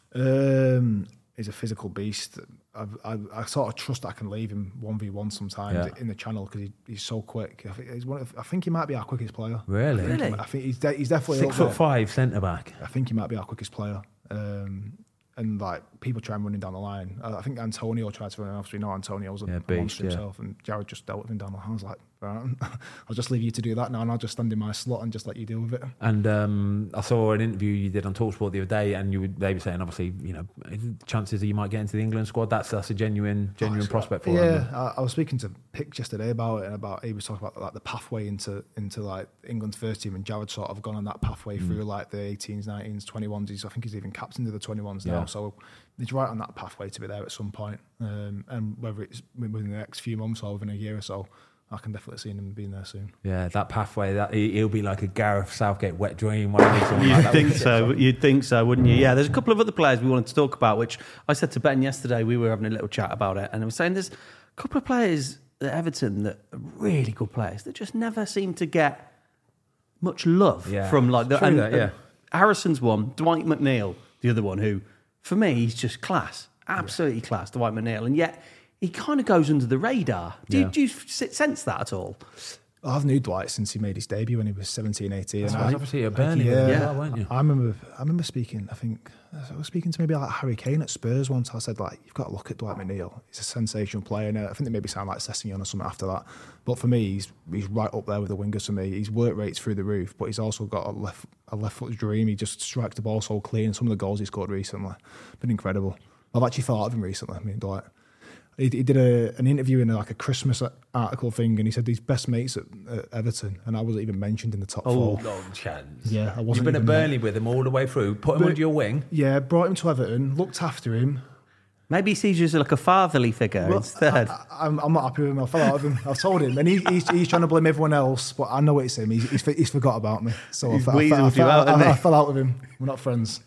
Um, he's a physical beast. I've, I, I sort of trust that I can leave him one v one sometimes Yeah. in the channel because he, he's so quick. I think, he's one of, I think he might be our quickest player. Really? I think, Really? he- I think he's de- he's definitely Six up foot there. five centre back. I think he might be our quickest player. Um, and like people try and run him down the line. I I think Antonio tried to run him. Obviously, no, Antonio was a Yeah, a beast, monster yeah. himself, and Jared just dealt with him down the line. I was like, right, I'll just leave you to do that now, and I'll just stand in my slot and just let you deal with it. And um, I saw an interview you did on TalkSport the other day, and you were, they were saying, obviously, you know, chances that you might get into the England squad. That's that's a genuine, genuine Oh, prospect for yeah, him. I, I was speaking to Pick yesterday about it, and about he was talking about like the pathway into into like England's first team, and Jared sort of gone on that pathway Mm. through like the eighteens, nineteens, twenty-ones. He's I think he's even captain of the twenty-ones now, Yeah. so he's right on that pathway to be there at some point. Um, and whether it's within the next few months or within a year or so, I can definitely see him being there soon. Yeah, that pathway, that he- he'll be like a Gareth Southgate wet dream. whatever, something like You'd that. think so. You'd think so, wouldn't you? Yeah, there's a couple of other players we wanted to talk about, which I said to Ben yesterday. We were having a little chat about it, and I was saying there's a couple of players at Everton that are really good players that just never seem to get much love Yeah. from like the. True and, that, yeah. and Harrison's one, Dwight McNeil, the other one, who for me he's just class, absolutely class, Dwight McNeil, and yet he kind of goes under the radar. Do, Yeah. you, do you sense that at all? I've known Dwight since he made his debut when he was seventeen, eighteen. That's and right, I- obviously at Burnley yeah, with him as well, weren't you? I remember. I remember speaking. I think I was speaking to maybe like Harry Kane at Spurs once. I said like, you've got to look at Dwight McNeil. He's a sensational player. And I think they maybe sound like Sessegnon or something after that. But for me, he's he's right up there with the wingers for me. His work rate's through the roof, but he's also got a left a left foot dream. He just strikes the ball so clean. Some of the goals he scored recently been incredible. I've actually fell out of him recently. I mean, Dwight. He, he did a, an interview in a, like a Christmas article thing, and he said he's best mates at, at Everton, and I wasn't even mentioned in the top four. No chance. Yeah, I You've wasn't been at even there. Burnley with him all the way through, put him But- under your wing. Yeah, brought him to Everton, looked after him. Maybe he sees you as like a fatherly figure Well, instead. I, I'm, I'm not happy with him. I fell out of him. I've told him, and he, he's, he's trying to blame everyone else, but I know it's him. He's, he's, he's forgot about me. So He's I, fe- I, fe- I, weaseled you fell- out, I, hasn't I, he? fell out with him. We're not friends.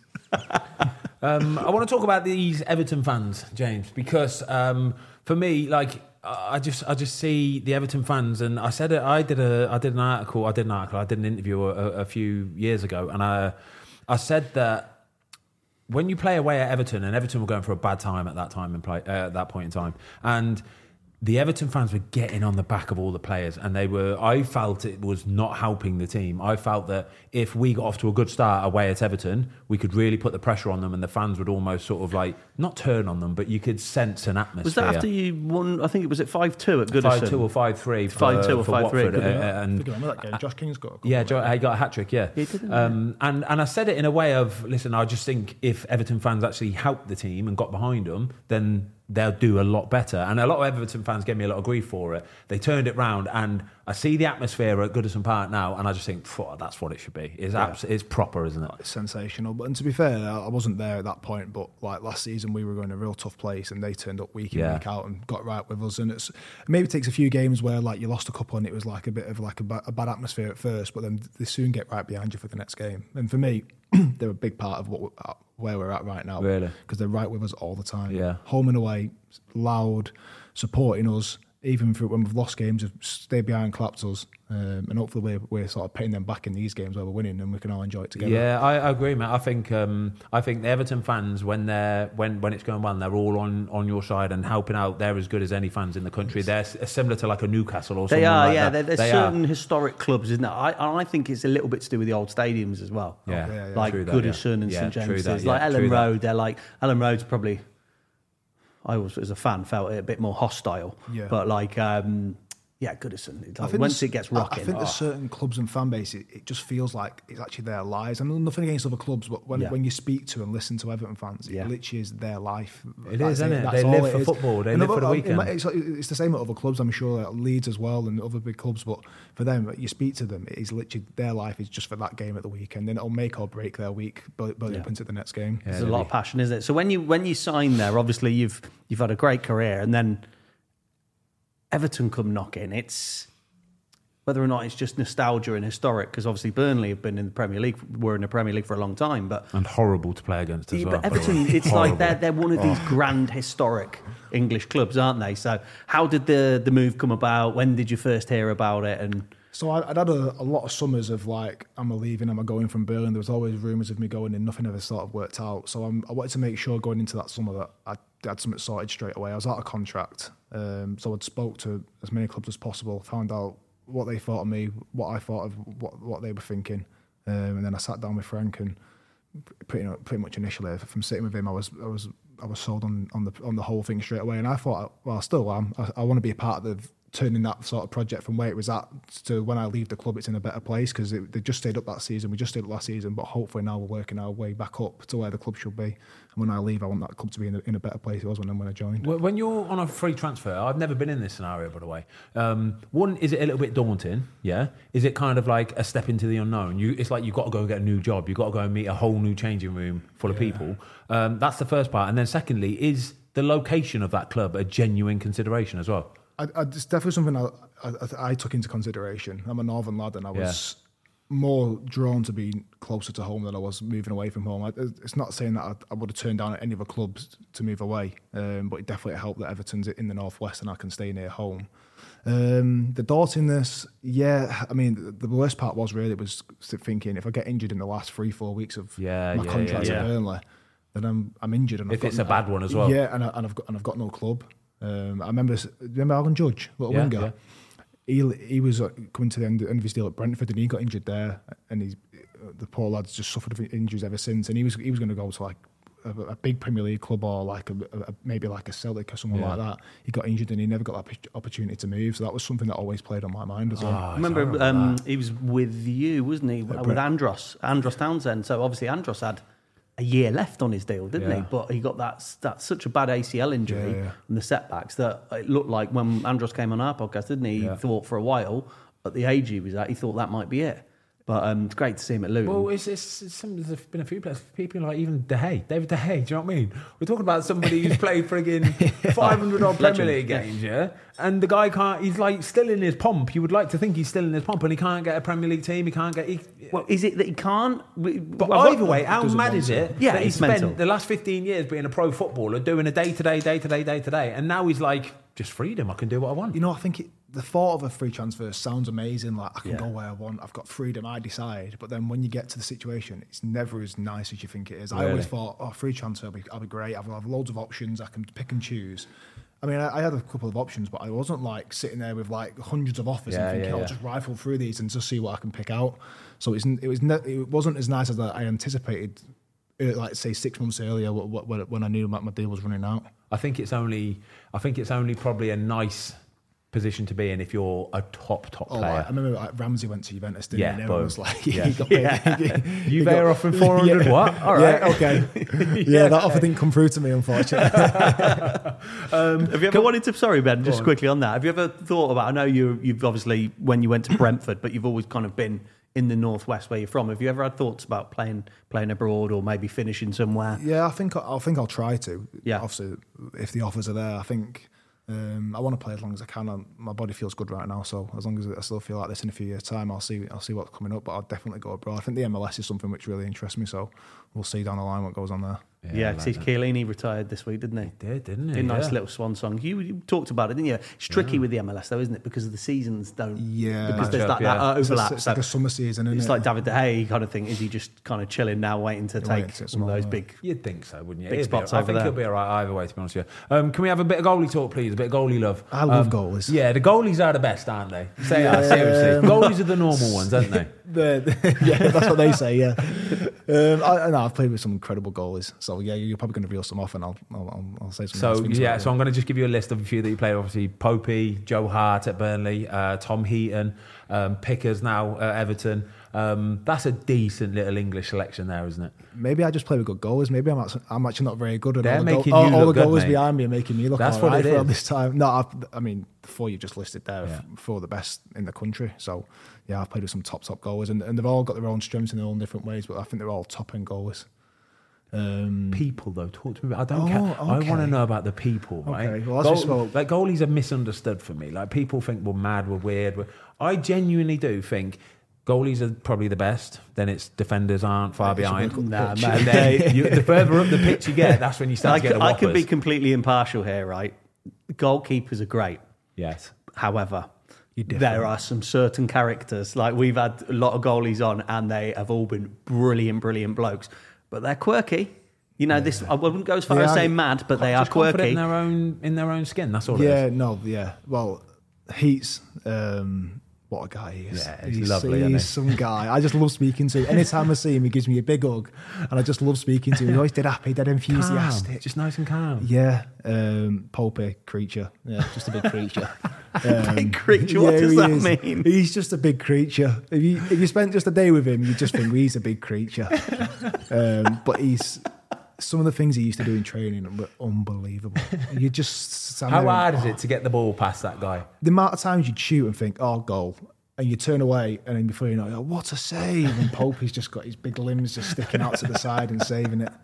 Um, I want to talk about these Everton fans, James, because um, for me, like I just, I just see the Everton fans, and I said it. I did a, I did an article. I did an article. I did an interview a, a few years ago, and I, I said that when you play away at Everton, and Everton were going for a bad time at that time and play uh, at that point in time, and the Everton fans were getting on the back of all the players, and they were. I felt it was not helping the team. I felt that if we got off to a good start away at Everton, we could really put the pressure on them, and the fans would almost sort of like not turn on them, but you could sense an atmosphere. Was that after you won? I think it was at five two at Goodison. five two or five three? five two or five three, Watford, could uh, be. and Think remember that game. Josh King's got a couple yeah, of Jo- them. he got a hat trick. Yeah, He did, didn't um, and and I said it in a way of listen. I just think if Everton fans actually helped the team and got behind them, then they'll do a lot better. And a lot of Everton fans gave me a lot of grief for it. They turned it round, and I see the atmosphere at Goodison Park now, and I just think, "Phew, that's what it should be. It's abs- it's proper, isn't it? It's sensational. But and to be fair, I I wasn't there at that point. But like last season, we were going to a real tough place, and they turned up week in Yeah. week out and got right with us. And it's maybe it takes a few games where like you lost a couple, and it was like a bit of like a, ba- a bad atmosphere at first, but then they soon get right behind you for the next game. And for me, they're a big part of what we're, uh, where we're at right now. Really? Because they're right with us all the time. Yeah. Home and away, loud, supporting us. Even for when we've lost games, have stayed behind, clapped us, um, and hopefully we're, we're sort of paying them back in these games where we're winning, and we can all enjoy it together. Yeah, I, I agree, mate. I think um, I think the Everton fans, when they're when, when it's going well, they're all on, on your side and helping out. They're as good as any fans in the country. They're s- similar to like a Newcastle or They something are, like yeah. that. There- There's They certain are. historic clubs, isn't it? I, I think it's a little bit to do with the old stadiums as well. Yeah, yeah, yeah. Like True that, Goodison yeah. and Yeah, St true James's. that, Like yeah, Ellen true that. Road, they're like Ellen Road's probably. I was as a fan felt it a bit more hostile. Yeah. But like, um, yeah, Goodison. It's I Like, think once there's- it gets I- rocking, I think oh. there's certain clubs and fan base. It, it just feels like it's actually their lives. I mean, nothing against other clubs, but when, Yeah. when you speak to and listen to Everton fans, Yeah. it literally is their life. It That's is, isn't it? That's They all live it for is. football, they And live other- for the it weekend. might- It's, it's the same at other clubs, I'm sure, like Leeds as well and other big clubs. But for them, you speak to them, it is literally their life is just for that game at the weekend. Then it'll make or break their week, building Yeah. up into the next game. Yeah, There's a they lot do. of passion, isn't it? So when you when you sign there, obviously you've you've had a great career, and then Everton come knocking. It's whether or not it's just nostalgia and historic, because obviously Burnley have been in the Premier League, were in the Premier League for a long time, but And horrible to play against as Yeah, well. but by the way. Everton, it's Horrible. like they're they're one of these grand historic English clubs, aren't they? So how did the the move come about? When did you first hear about it? And So I, I'd had a, a lot of summers of like, am I leaving? Am I going from Berlin? There was always rumours of me going and nothing ever sort of worked out. So I'm, I wanted to make sure going into that summer that I had something sorted straight away. I was out of contract. Um, so I'd spoke to as many clubs as possible, found out what they thought of me, what I thought of what, what they were thinking. Um, and then I sat down with Frank and pretty, pretty much initially from sitting with him, I was, I was, I was sold on, on the, on the whole thing straight away. And I thought, well, I still am. I, I want to be a part of the, turning that sort of project from where it was at to when I leave the club, it's in a better place because they just stayed up that season. We just stayed up last season, but hopefully now we're working our way back up to where the club should be. And when I leave, I want that club to be in a, in a better place it was when, when I joined. When you're on a free transfer, I've never been in this scenario, by the way. Um, one, is it a little bit daunting? Yeah. Is it kind of like a step into the unknown? You, it's like you've got to go and get a new job. You've got to go and meet a whole new changing room full of Yeah. people. Um, that's the first part. And then secondly, is the location of that club a genuine consideration as well? I, I, it's definitely something I, I, I took into consideration. I'm a northern lad and I was yeah. more drawn to being closer to home than I was moving away from home. I, it's not saying that I, I would have turned down any other clubs to move away, um, but it definitely helped that Everton's in the northwest and I can stay near home. Um, the dauntingness, yeah, I mean, the worst part was really was thinking if I get injured in the last three, four weeks of yeah, my yeah, contract yeah, at yeah. Burnley, then I'm I'm injured. And if I've got it's a no, bad one as well. Yeah, and, I, and I've got and I've got no club. Um, I remember, remember Alan Judge, little Yeah, winger. yeah. He he was uh, coming to the end, end of his deal at Brentford, and he got injured there, and he's the poor lad's just suffered with injuries ever since. And he was he was going to go to like a, a big Premier League club or like a, a, maybe like a Celtic or someone Yeah. like that. He got injured and he never got that opportunity to move. So that was something that always played on my mind as well. Oh, I remember um, he was with you, wasn't he? With Andros, Andros Townsend. So obviously Andros had a year left on his deal, didn't Yeah. he? But he got that that such a bad A C L injury Yeah, yeah. and the setbacks that it looked like when Andros came on our podcast, didn't he? Yeah. He thought for a while at the age he was at, he thought that might be it. But um, it's great to see him at Luton. Well, it's, it's, it's some, there's been a few players, people like even De Gea, David De Gea, do you know what I mean? We're talking about somebody who's played friggin' five hundred odd Premier Legend, League yeah. games, yeah? And the guy can't, he's like still in his pomp. You would like to think he's still in his pomp and he can't get a Premier League team, he can't get... He, well, is it that he can't? but well, either way, how doesn't mad want is to. it Yeah, that he it's spent mental. the last fifteen years being a pro footballer, doing a day-to-day, day-to-day, day-to-day, and now he's like, just freedom, I can do what I want. You know, I think it, the thought of a free transfer sounds amazing. Like, I can Yeah. go where I want. I've got freedom. I decide. But then when you get to the situation, it's never as nice as you think it is. I Really? always thought, oh, free transfer, I'll be, I'll be great. I'll have loads of options. I can pick and choose. I mean, I, I had a couple of options, but I wasn't like sitting there with like hundreds of offers Yeah, and thinking, yeah, I'll yeah. just rifle through these and just see what I can pick out. So it's, it was ne- it wasn't as nice as I anticipated. uh, Like say six months earlier, wh- wh- when I knew my my deal was running out. I think it's only, I think it's only probably a nice position to be in if you're a top, top Oh, player. like, I remember like Ramsey went to Juventus, didn't Yeah, he? And everyone boom. was like, Yeah. he got paid. Yeah. he You got- better offering four hundred Yeah. what? All right. Yeah, okay. yeah, that offer didn't come through to me, unfortunately. Um, have you ever wanted to? Sorry, Ben. Just quickly on that. Have you ever thought about? I know you. You've obviously when you went to Brentford, but you've always kind of been in the northwest where you're from. Have you ever had thoughts about playing playing abroad or maybe finishing somewhere? yeah, I think I think I'll try to. Yeah. Obviously, if the offers are there, I think um, I want to play as long as I can. I'm, my body feels good right now, so as long as I still feel like this in a few years' time, I'll see. I'll see what's coming up. But I'll definitely go abroad. I think the M L S is something which really interests me. So we'll see down the line what goes on there. Yeah, because Chiellini retired this week, didn't he? Did, didn't he? A nice Yeah. little swan song. You, you talked about it, didn't you? It's tricky with the M L S, though, isn't it? Because of the seasons don't. Yeah, Because match there's up, that, yeah. that It's, overlap. a, it's so like a summer season, isn't it's it? like David De Gea kind of thing. Is he just kind of chilling now, waiting to Waiting take to get some of some those more. big? You'd think so, wouldn't you? Big He'd be- spots I over think there. he'll be all right either way, to be honest with you. Um, can we have a bit of goalie talk, please? A bit of goalie love. I love Um, goalies. Yeah, the goalies are the best, aren't they? Say that, seriously. Goalies are the normal ones, aren't they? The, the, yeah, that's what they say. Yeah, um, I, I know I've played with some incredible goalies. So yeah, you're probably going to reel some off, and I'll I'll, I'll, I'll say some. So nice things yeah, about so them. I'm going to just give you a list of a few that you played. Obviously, Popey, Joe Hart at Burnley, uh, Tom Heaton, um, Pickers now at Everton. Um, that's a decent little English selection there, isn't it? Maybe I just play with good goalies. Maybe I'm actually, I'm actually not very good. And They're all the, making goal, you all, all look the good, goalies mate. behind me are making me look. That's all what right it for all is. this time. No, I've, I mean, the four you just listed there, Yeah. are four of the best in the country. So yeah, I've played with some top top goalies, and, and they've all got their own strengths in their own different ways. But I think they're all top end goalies. Um, People though, talk to me about. I don't Oh, care. I okay. want to know about the people, right? Okay, well, that's just well- like goalies are misunderstood for me. Like people think we're mad, we're weird. We're, I genuinely do think Goalies are probably the best. Then it's defenders aren't far behind. Nah, and man. then you, the further up the pitch you get, that's when you start I, to get c- the I whoppers. can be completely impartial here, right? Goalkeepers are great. Yes. However, different. there are some certain characters, like we've had a lot of goalies on, and they have all been brilliant, brilliant blokes, but they're quirky. You know, this I wouldn't go as far They as are- saying mad, but they are Just confident quirky. in their own in their own skin. That's all. Yeah, It is. no, yeah. Well, Heats, um, what a guy he is. Yeah, he's lovely, isn't He's he? some guy. I just love speaking to him. Anytime I see him, he gives me a big hug, and I just love speaking to him. He's always dead happy, dead enthusiastic. Calm, just nice and calm. Yeah, um, Popey, creature. Yeah, just a big creature. Um, Big creature, what does he that is. mean? He's just a big creature. If you if you spent just a day with him, you just think well, he's a big creature. Um, but he's some of the things he used to do in training were unbelievable. You just stand How there and- hard is it to get the ball past that guy? the amount of times you'd shoot and think, oh, goal, and you turn away, and then before you know it, oh, what a save. And Popey's just got his big limbs just sticking out to the side and saving it.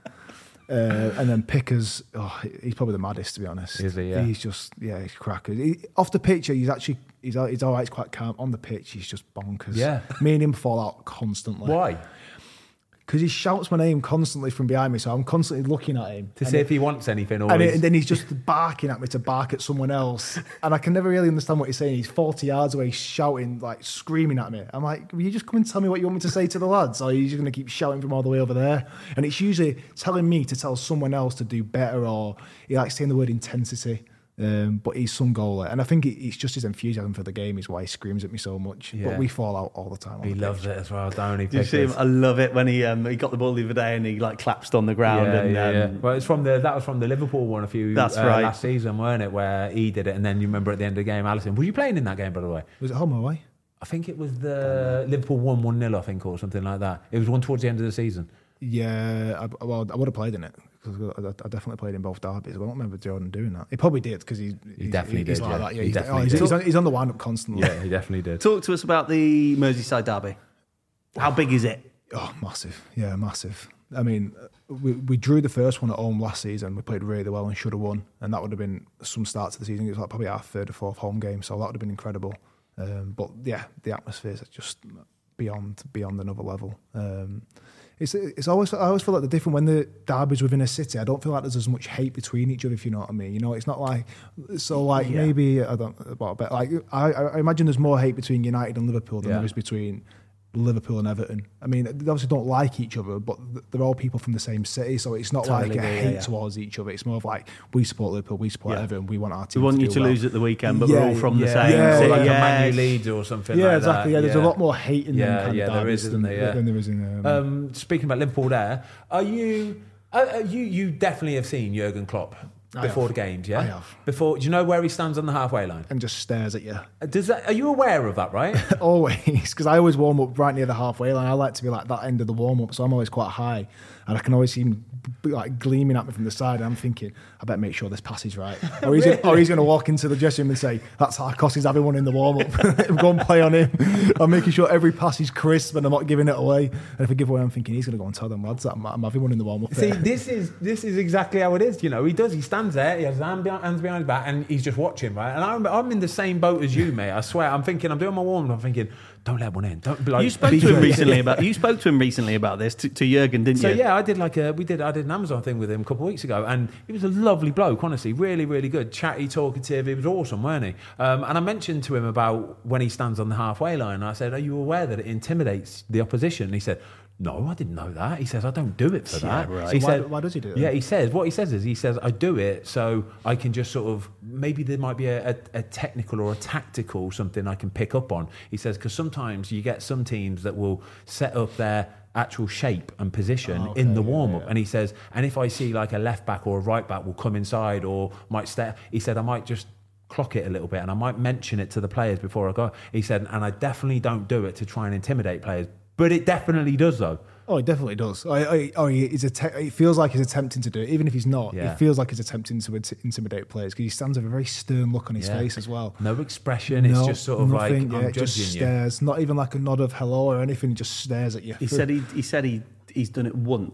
Uh, and then Pickers, oh, he's probably the maddest, to be honest. Is he, yeah? He's just, yeah, he's crackers. He, off the pitch, he's actually, he's, he's all right, he's quite calm. On the pitch, he's just bonkers. Yeah. Me and him fall out constantly. Why? Because he shouts my name constantly from behind me, so I'm constantly looking at him. To And see it- if he wants anything or and, it, he's- and then he's just barking at me to bark at someone else. And I can never really understand what he's saying. He's forty yards away, shouting, like screaming at me. I'm like, will you just come and tell me what you want me to say to the lads? Or are you just going to keep shouting from all the way over there? And it's usually telling me to tell someone else to do better, or he likes saying the word intensity. Um, but he's some goalie. And I think it, it's just his enthusiasm for the game is why he screams at me so much. Yeah. But we fall out all the time. on he the loves pitch. it as well, don't he? Did you see him? Pickers? I love it when he um, he got the ball the other day and he like collapsed on the ground. Yeah, and, yeah, um, yeah. Well, it's from the that was from the Liverpool one a few That's uh, right. last season, weren't it? Where he did it, and then you remember at the end of the game, Alisson. Were you playing in that game, by the way? Was it home or away? I think it was the Liverpool won one nil, I think, or something like that. It was one towards the end of the season. Yeah, I, well, I would have played in it because I, I definitely played in both derbies. I don't remember Jordan doing that. He probably did because he, He definitely he's did, like yeah. that. Yeah, He he's, definitely oh, he's, did. he's on, he's on the wind up constantly. Yeah, he definitely did. Talk to us about the Merseyside derby. How big is it? Oh, massive. Yeah, massive. I mean, we, we drew the first one at home last season. We played really well and should have won. And that would have been some start to the season. It was like probably our third or fourth home game. So that would have been incredible. Um, but yeah, the atmosphere is just beyond beyond another level. Um, it's it's always I always feel like the different when the derbies within a city. I don't feel like there's as much hate between each other. If you know what I mean, you know, it's not like so like Yeah. maybe I don't well, but like I, I imagine there's more hate between United and Liverpool than Yeah. there is between Liverpool and Everton. I mean, they obviously don't like each other, but they're all people from the same city, so it's not Totally like a agree, yeah, hate yeah. towards each other. It's more of like we support Liverpool, we support Yeah. Everton, we want our We team. want to you do to well. lose at the weekend, but Yeah, we're all from the yeah, same yeah, or city. like a yeah. Man Yes. U Leeds or something Yeah, like exactly. that. Yeah, there's a lot more hate in Yeah, them kind yeah, of there derbies is, than, isn't there? Yeah. than there is in. Um, Um, speaking about Liverpool, there are you? Uh, uh, you you definitely have seen Jurgen Klopp I before have. the games, yeah? I have. Before, do you know where he stands on the halfway line? and just stares at you. Does that? Are you aware of that? Right? Always, because I always warm up right near the halfway line. I like to be like that end of the warm up, so I'm always quite high, and I can always see him b- like gleaming at me from the side. And I'm thinking, I better make sure this pass is right, or he's gonna, or he's going to walk into the dressing room and say, "That's Sarkos, he's having one in the warm up." Go and play on him. I'm making sure every pass is crisp and I'm not giving it away. And if I give away, I'm thinking he's going to go and tell them lads that I'm, I'm having one in the warm up. See, this is this is exactly how it is. You know, he does. He stands there. He has his hand behind, hands behind his back, and he's just watching, right? And I'm I'm in the same boat as you, mate. I swear. I'm thinking. I'm doing my warm up. I'm thinking, don't let one in. Don't be like. You spoke be to him good. recently about you spoke to him recently about this to, to Jurgen, didn't So you? yeah, I did like a we did I did an Amazon thing with him a couple of weeks ago, and he was a lovely bloke, honestly, really really good, chatty, talkative. He was awesome, weren't he? Um, and I mentioned to him about when he stands on the halfway line. And I said, "Are you aware that it intimidates the opposition?" And he said, "No, I didn't know that." He says, "I don't do it for that." right. He So why- said, why does he do it Yeah, then? he says what he says is he says, "I do it so I can just sort of maybe there might be a, a, a technical or a tactical something I can pick up on." He says because sometimes you get some teams that will set up their actual shape and position Oh, okay, in the yeah, warm up, yeah. and he says, and if I see like a left back or a right back will come inside or might step, he said I might just clock it a little bit and I might mention it to the players before I go. He said, and I definitely don't do it to try and intimidate players, but it definitely does though. Oh, he definitely does. I, I, oh, he- he's att- it feels like he's attempting to do it, even if he's not. Yeah. It feels like he's attempting to int- intimidate players because he stands with a very stern look on his Yeah. face as well. No expression. It's No, just sort of nothing, like yeah, I'm just judging you. stares. Not even like a nod of hello or anything. He just stares at you. He said he he said he he's done it once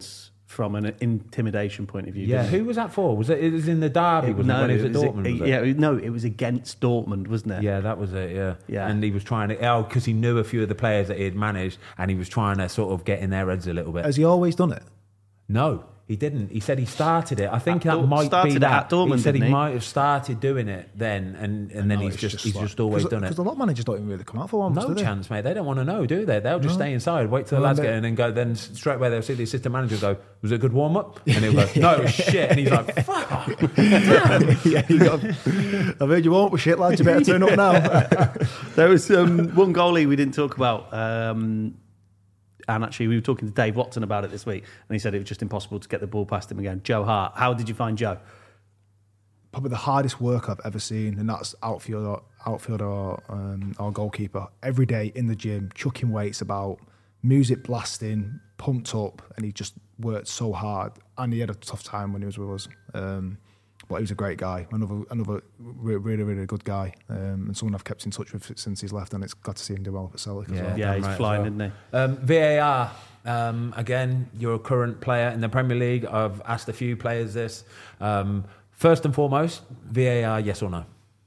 from an intimidation point of view. Yeah, didn't he? who was that for? Was it? It was in the derby, wasn't it? When he was at Dortmund. It, was it? yeah, no, it was against Dortmund, wasn't it? Yeah, that was it. Yeah, Yeah. And he was trying to, oh, because he knew a few of the players that he had managed, and he was trying to sort of get in their heads a little bit. Has he always done it? No, he didn't. He said he started it. I think At that Dor- might started be it that. at Dortmund, he said he, didn't he? might have started doing it then, and, and then No, he's it's just, he's like- just always cause, done it. Because a lot of managers don't even really come out for one. No do they? chance, mate. They don't want to know, do they? They'll just No. stay inside, wait till the Well, lads they- get in and go. Then straight away they'll see the assistant manager go, "Was it a good warm up?" And he'll go, "No, it was shit." And he's like, "Fuck off." yeah, you got, I've heard you won't, but shit, lads, you better turn up now. There was um, one goalie we didn't talk about. Um, and actually, we were talking to Dave Watson about it this week, and he said it was just impossible to get the ball past him again. Joe Hart, how did you find Joe? Probably the hardest work I've ever seen, and that's outfielder, outfielder or, um, or goalkeeper. Every day in the gym, chucking weights about, music blasting, pumped up, and he just worked so hard. And he had a tough time when he was with us. Um, but he was a great guy, another another re- really, really good guy, um, and someone I've kept in touch with since he's left, and it's glad to see him develop at Celtic as Yeah. well. Yeah, damn he's right as flying, well. isn't he? Um, V A R. Um, again, you're a current player in the Premier League. I've asked a few players this. Um, first and foremost, V A R, yes or no?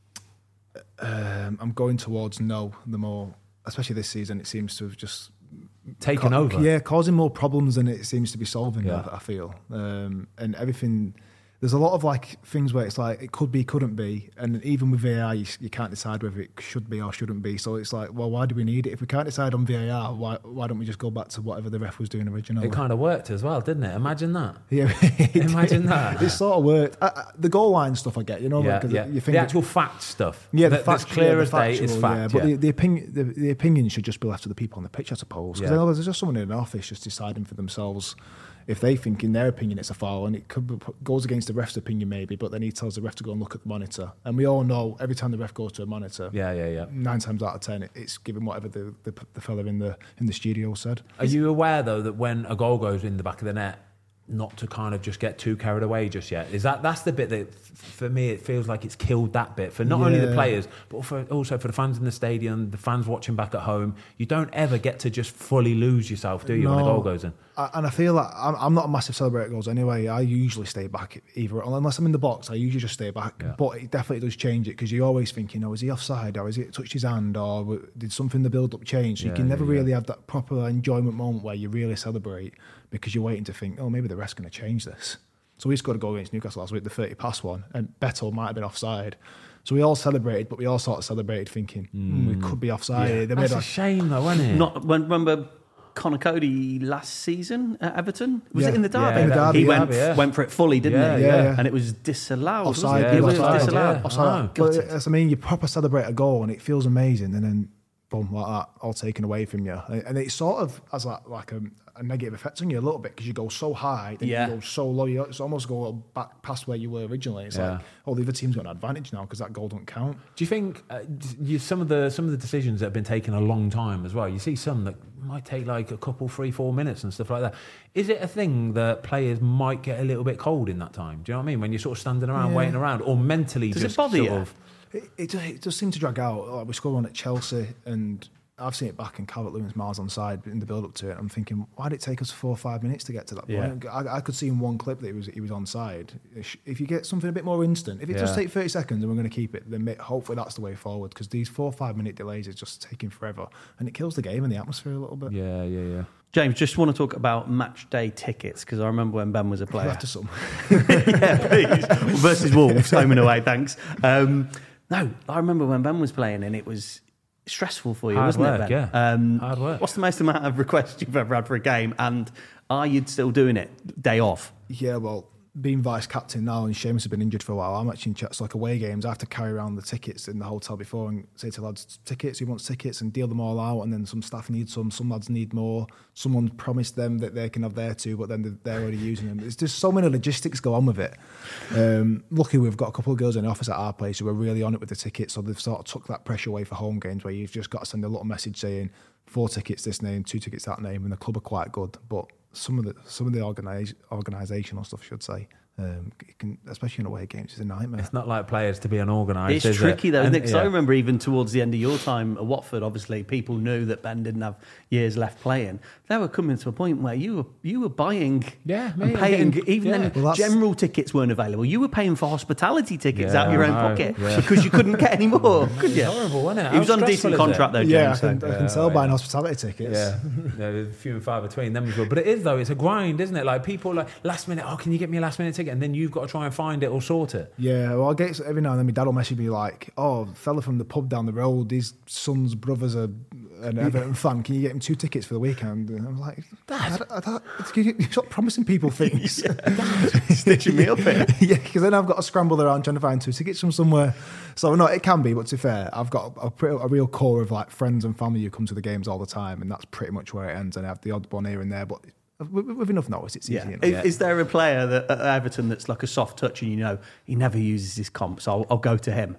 Um, I'm going towards no. The more, especially this season, it seems to have just Taken ca- over. Yeah, causing more problems than it seems to be solving. Yeah. I, I feel, um, and everything. There's a lot of like things where it's like it could be, couldn't be, and even with V A R, you, you can't decide whether it should be or shouldn't be. So it's like, well, why do we need it if we can't decide on V A R? Why why don't we just go back to whatever the ref was doing originally? It kind of worked as well, didn't it? Imagine that. Yeah, Imagine that. It sort of worked. I, I, the goal line stuff, I get, you know, Yeah, because yeah. you The think actual fact stuff. Yeah, the That- that's fact, clear yeah, the as day is factual, fact. Yeah, but yeah. The, the opinion, the, the opinion should just be left to the people on the pitch, I suppose. Because Yeah. there's just someone in an office just deciding for themselves if they think, in their opinion, it's a foul, and it could be, goes against the ref's opinion maybe. But then he tells the ref to go and look at the monitor, and we all know every time the ref goes to a monitor, Yeah, yeah, yeah. nine times out of ten, it, it's given whatever the, the the fella in the in the studio said. Are you aware though that when a goal goes in the back of the net, not to kind of just get too carried away just yet? Is that that's the bit that f- for me it feels like it's killed that bit for not only the Yeah. players but for, also for the fans in the stadium, the fans watching back at home. You don't ever get to just fully lose yourself, do you, when a goal goes in? I, and I feel like I'm, I'm not a massive celebrator of goals anyway. I usually stay back either, unless I'm in the box. I usually just stay back. Yeah. But it definitely does change it because you always think, you know, is he offside or is it touched his hand or w- did something in the build up change? So Yeah, you can never yeah, yeah. really have that proper enjoyment moment where you really celebrate because you're waiting to think, oh, maybe the ref's going to change this. So we scored a goal against Newcastle last week, the thirty pass one, and Beto might have been offside. So we all celebrated, but we all sort of celebrated thinking, mm, we could be offside. They made That's a like- shame though, isn't it? Not when, remember Conor Cody last season at Everton? Was Yeah. it in the derby? Yeah, in the derby, he yeah. went, Yeah. went for it fully, didn't Yeah, he? yeah, yeah. And it was disallowed. wasn't offside. it? Yeah, It was offside, disallowed. yeah. Offside. Oh, But gutted. that's, I mean, you proper celebrate a goal and it feels amazing, and then boom, like that, all taken away from you, and and it sort of has like like a, a negative effect on you a little bit because you go so high, then Yeah. you go so low. You it's almost go back past where you were originally. It's Yeah. like, oh, the other team's got an advantage now because that goal don't count. Do you think uh, you, some of the some of the decisions that have been taken a long time as well? You see some that might take like a couple, three, four minutes and stuff like that. Is it a thing that players might get a little bit cold in that time? Do you know what I mean? When you're sort of standing around Yeah. waiting around, or mentally Does it just bother sort you? of. It, it, does- it does seem to drag out. Like we scored one at Chelsea, and I've seen it back in Calvert-Lewin's miles on side in the build-up to it. I'm thinking, why did it take us four or five minutes to get to that Yeah. point? I, I could see in one clip that he was he was on side. If you get something a bit more instant, if it does Yeah. take thirty seconds and we're going to keep it, then ma- hopefully that's the way forward. Because these four or five minute delays is just taking forever, and it kills the game and the atmosphere a little bit. Yeah, yeah, yeah. James, just want to talk about match day tickets because I remember when Ben was a player. After some, Yeah, please. Versus Wolves, home and away, thanks. Um, no, I remember when Ben was playing and it was stressful for you, Hard wasn't work, it, Ben? yeah. Um, Hard work. What's the most amount of requests you've ever had for a game? And are you still doing it day off? yeah, well, being vice captain now, and Seamus has been injured for a while. I'm actually in chats like away games. I have to carry around the tickets in the hotel before and say to lads, tickets, who wants tickets, and deal them all out. And then some staff need some, some lads need more. Someone promised them that they can have their two, but then they're already using them. There's just so many logistics go on with it. Um, luckily, we've got a couple of girls in the office at our place who are really on it with the tickets, so they've sort of took that pressure away for home games where you've just got to send a little message saying four tickets this name, two tickets that name, and the club are quite good, but some of the some of the organis- organisational stuff, I should say, Um, it can, especially in away games, it's a nightmare. It's not like players to be unorganised. It's is tricky it? though, isn't And- it? Because yeah. I remember even towards the end of your time at Watford, obviously people knew that Ben didn't have years left playing. They were coming to a point where you were you were buying Yeah, and mate, I'm paying. getting- even yeah. then, Well, that's- general tickets weren't available. You were paying for hospitality tickets Yeah, out of your I own know, pocket yeah. because you couldn't get any more, could you? It's horrible, isn't it? He was How on a stressful decent is it? contract though, James. yeah, I so- can, I can Yeah, tell yeah. buying hospitality tickets. Yeah, no, few and far between them as well. But it is though; it's a grind, isn't it? Like people like last minute. Oh, can you get me a last minute ticket? And then you've got to try and find it or sort it. Yeah, well, I get every now and then my dad will message me like, "Oh, fella from the pub down the road, his son's brother's a an Everton fan. Can you get him two tickets for the weekend?" And I'm like, "Dad, I, I, I, you stop promising people things." Stitching me up here. Yeah, because then I've got to scramble around trying to find two tickets from somewhere. So no, it can be, but to be fair, I've got a, pretty, a real core of like friends and family who come to the games all the time, and that's pretty much where it ends. And I have the odd one here and there, but with, with enough notice, it's Yeah. easy. Is, enough. is there a player that, at Everton that's like a soft touch and you know he never uses his comp, so I'll, I'll go to him?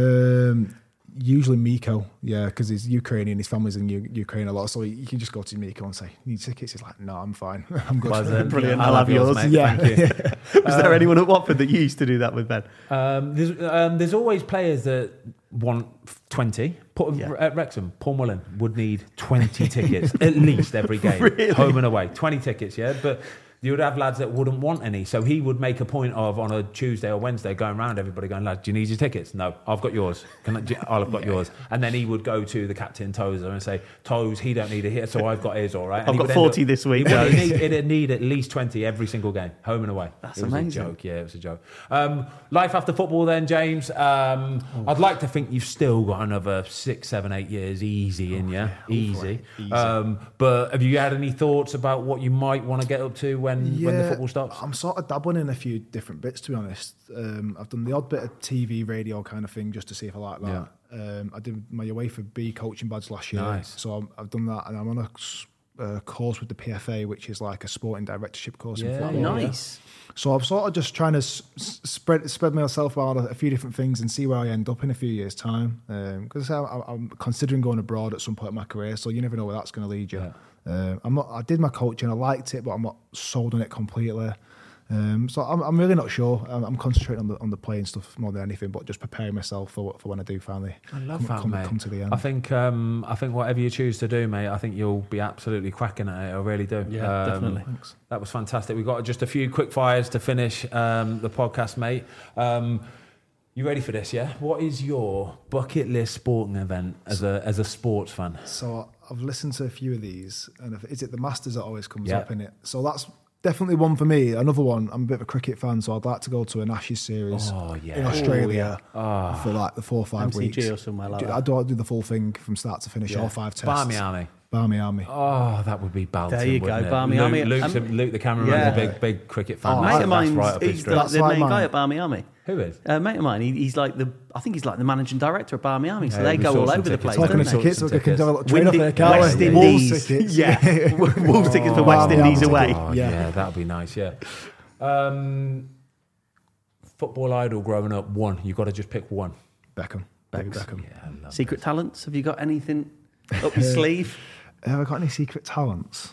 Um, usually Miko, yeah, because he's Ukrainian, his family's in U- Ukraine a lot, so you can just go to Miko and say, "Need tickets?" He's like, "No, I'm fine, I'm good." Pleasant. Brilliant. I I'll love have yours. mate. Yeah. Thank you. Was there anyone at Watford that you used to do that with, Ben? Um, there's, um, there's always players that want twenty. Put, Yeah. At Wrexham, Paul Mullen would need twenty tickets at least every game, Really? home and away. twenty tickets, yeah. But you would have lads that wouldn't want any. So he would make a point of on a Tuesday or Wednesday going around everybody going, "Lads, do you need your tickets?" "No, I've got yours." Can I, do, I'll have got yours. And then he would go to the captain Tozer and say, "Toes, he don't need it here, so I've got his, all right." And I've he got would end forty up- this week, He would Toes. need, it'd need at least twenty every single game, home and away. That's it was amazing. a joke. Yeah, it was a joke. Um, life after football, then, James. Um, I'd like to think you've still got another six, seven, eight years easy in you, easy. Um, but have you had any thoughts about what you might want to get up to when, when the football stops? I'm sort of dabbling in a few different bits, to be honest. Um, I've done the odd bit of T V, radio kind of thing, just to see if I like that. Um, I did my UEFA B coaching badge last year, Nice. so I'm, I've done that, and I'm on a s- uh, course with the P F A, which is like a sporting directorship course in Yeah, football. Nice. So I'm sort of just trying to s- s- spread spread myself out a, a few different things and see where I end up in a few years' time. Because I I'm considering going abroad at some point in my career, so you never know where that's going to lead you. Yeah. Uh, I'm not. I did my coaching, I liked it, but I'm not sold on it completely. Um, so I'm, I'm really not sure. I'm, I'm concentrating on the on the playing stuff more than anything, but just preparing myself for for when I do finally I love come, that, come, mate. come to the end. I think um, I think whatever you choose to do, mate, I think you'll be absolutely cracking at it. I really do. Yeah, definitely. Thanks. That was fantastic. We've got just a few quick fires to finish um, the podcast, mate. Um, you ready for this? Yeah. What is your bucket list sporting event as a as a sports fan? So I've listened to a few of these, and if, is it the Masters that always comes Yeah. up in it? So that's definitely one for me. Another one, I'm a bit of a cricket fan, so I'd like to go to an Ashes series Oh, yeah. in Australia Oh, for like the four or five M C G weeks. or somewhere like Do- that. I don't do the full thing from start to finish, all five tests. Barmy Army. Barmy Army. Oh, that would be Balton. There you go, wouldn't it? Barmy Luke, Army. Luke's a- Um, Luke, the cameraman, yeah. is a big, big cricket fan. Oh, A mate That's- of that's mine, right up his he's street. the, That's the like main mine. guy at Barmy Army. Who is? A mate of mine, he, he's like the, I think he's like the managing director of Barmy Army, so Yeah, they we go saw all some over the tickets. place. Talking Talking of don't they? tickets, tickets, some we can do a little tickets. trade off Windy- there, can't West we? Indies. Wolves tickets. Yeah, Wolves tickets for West Barmy Indies Army away. tickets. Oh, Yeah. yeah, that would be nice, yeah. Um, football idol growing up, one. You've got to just pick one. Beckham. David Beckham. Yeah, I love Secret talents? Have you got anything up your sleeve? Have I got any secret talents?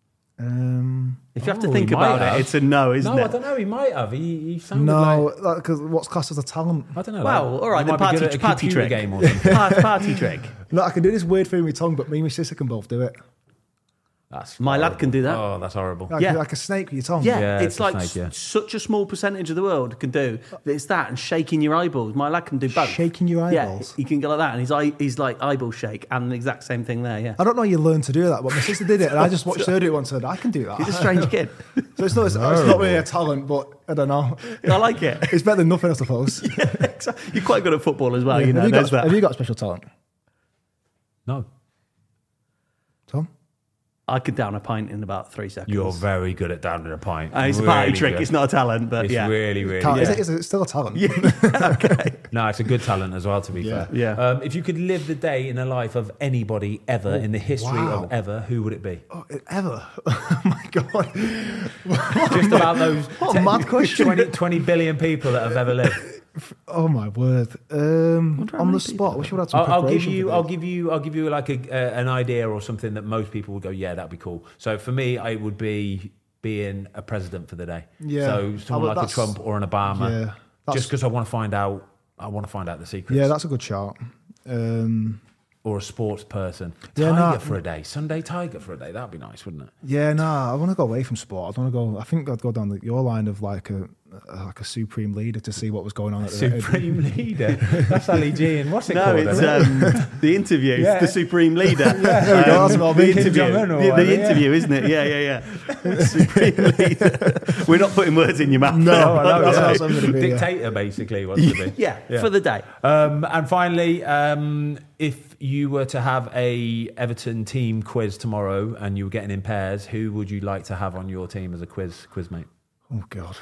Um, If you have Oh, to think he might about have. it, it's a no, isn't No, it? I don't know. He might have. He, he sounded no, like... because what's classed as a talent? I don't know. Well, like, all right, you then might be party, good at a party computer trick. game or something. party, party trick. No, I can do this weird thing with my tongue, but me and my sister can both do it. That's My lad horrible. can do that. Oh, that's horrible. Like, Yeah. like a snake with your tongue. Yeah, Yeah, it's it's a like snake, yeah. s- such a small percentage of the world can do. That it's that and shaking your eyeballs. My lad can do both. Shaking your eyeballs? Yeah, he can go like that, and his eye, he's like eyeball shake, and the exact same thing there. Yeah, I don't know you learn to do that, but my sister did it, and I just watched her do it once and said, I can do that. he's a strange kid. So it's not, it's, it's not really a talent, but I don't know. I like it. It's better than nothing, I suppose. Yeah, exactly. You're quite good at football as well. Yeah. You know, have, you there's got, that. have you got a special talent, No. Tom? I could down a pint in about three seconds. You're very good at downing a pint. Uh, it's a party Really trick. good. It's not a talent, but It's yeah. really, really Can't, good. is, it, is it still a talent? okay. No, it's a good talent as well, to be Yeah. fair. Yeah. Um, if you could live the day in the life of anybody ever in the history wow. of ever, who would it be? Oh, ever? Oh my God. Just about those What a mad question. twenty, twenty billion people that have ever lived. Oh my word. Um, how on many the spot, we should have some I'll, I'll give preparation you. for I'll this. give you. I'll give you like a, uh, an idea or something that most people would go, yeah, that'd be cool. So for me, I would be being a president for the day. Yeah. So someone Oh, well, like a Trump or an Obama. Yeah, that's- just because I want to find out. I want to find out the secrets. Yeah, that's a good shout. Um, or a sports person. Yeah, Tiger no. for a day. Sunday Tiger for a day. That'd be nice, wouldn't it? yeah, nah, I want to go away from sport. I want to go. I think I'd go down the, your line of like a like a supreme leader to see what was going on at the Supreme leader. That's Ali G. And what's it No, called? it's then? um, the interview. Yeah. The supreme leader. There we go, that's what I the mean. Kim interview. Jong-un or The, the whatever, yeah. interview, isn't it? Yeah, yeah, yeah. Supreme leader. We're not putting words in your mouth. No, Oh, I know, that's yeah. what I'm going to be. yeah. Dictator, basically, wants to be. Yeah, for the day. Um, and finally, um, if you were to have a Everton team quiz tomorrow and you were getting in pairs, who would you like to have on your team as a quiz quiz mate? Oh God.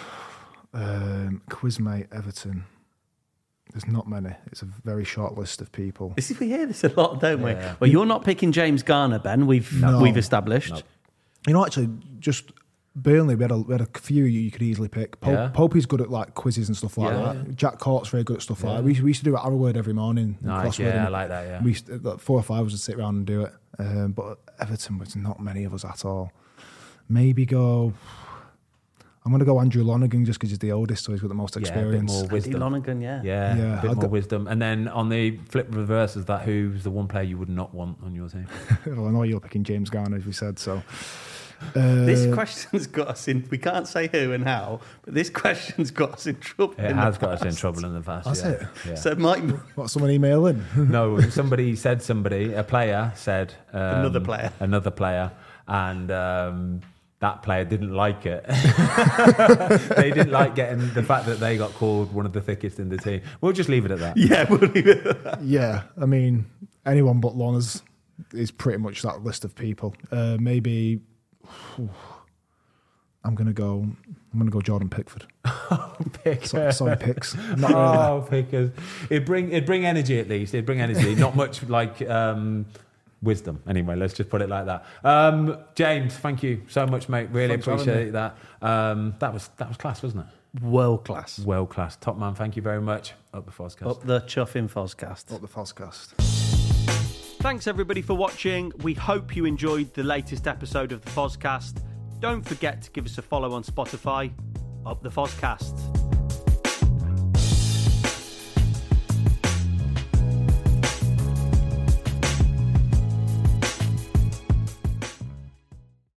Um, Quizmate Everton. There's not many. It's a very short list of people. This is, we hear this a lot, don't we? Yeah. Well, you're not picking James Garner, Ben. We've No. we've established. No. You know, actually, just Burnley, we had a, we had a few you could easily pick. Pope, Yeah. Popey's good at like quizzes and stuff like Yeah. that. Jack Court's very good at stuff like that. We, we used to do it Arrowword every morning. and Nice, crossword, yeah, and I like that, yeah. We used to, like, four or five of us would sit around and do it. Um, but Everton was not many of us at all. Maybe go. I'm going to go Andrew Lonergan just because he's the oldest, so he's got the most Yeah, a bit experience. more Andy wisdom. Lonergan, yeah. Yeah, Yeah, a bit I'd more go- wisdom. And then on the flip reverse is that who's the one player you would not want on your team? Well, I know you're picking James Garner, as we said. So uh, This question's got us in. We can't say who and how, but this question's got us in trouble. It in has the got us in past. trouble in the past. Has yeah. it? Yeah. So, Mike, what? Someone email in. No, somebody said somebody, a player said um, Another player. another player, and um, that player didn't like it. They didn't like getting the fact that they got called one of the thickest in the team. We'll just leave it at that. yeah, we'll leave it at that. Yeah, I mean, anyone but Lonners is pretty much that list of people. Uh, maybe whew, I'm gonna go. I'm gonna go Jordan Pickford. Pick. So, sorry, picks. Not really. Oh, pickers! It'd bring it'd bring energy at least. It'd bring energy. Not much like um, wisdom. Anyway, let's just put it like that. Um, James, thank you so much, mate. Really Thanks for having appreciate that. Um, that was that was class, wasn't it? World class. Well class, top man. Thank you very much. Up the Foscast. Up the chuff in Foscast. Not the Foscast. Thanks everybody for watching. We hope you enjoyed the latest episode of the Foscast. Don't forget to give us a follow on Spotify. Up the Foscast.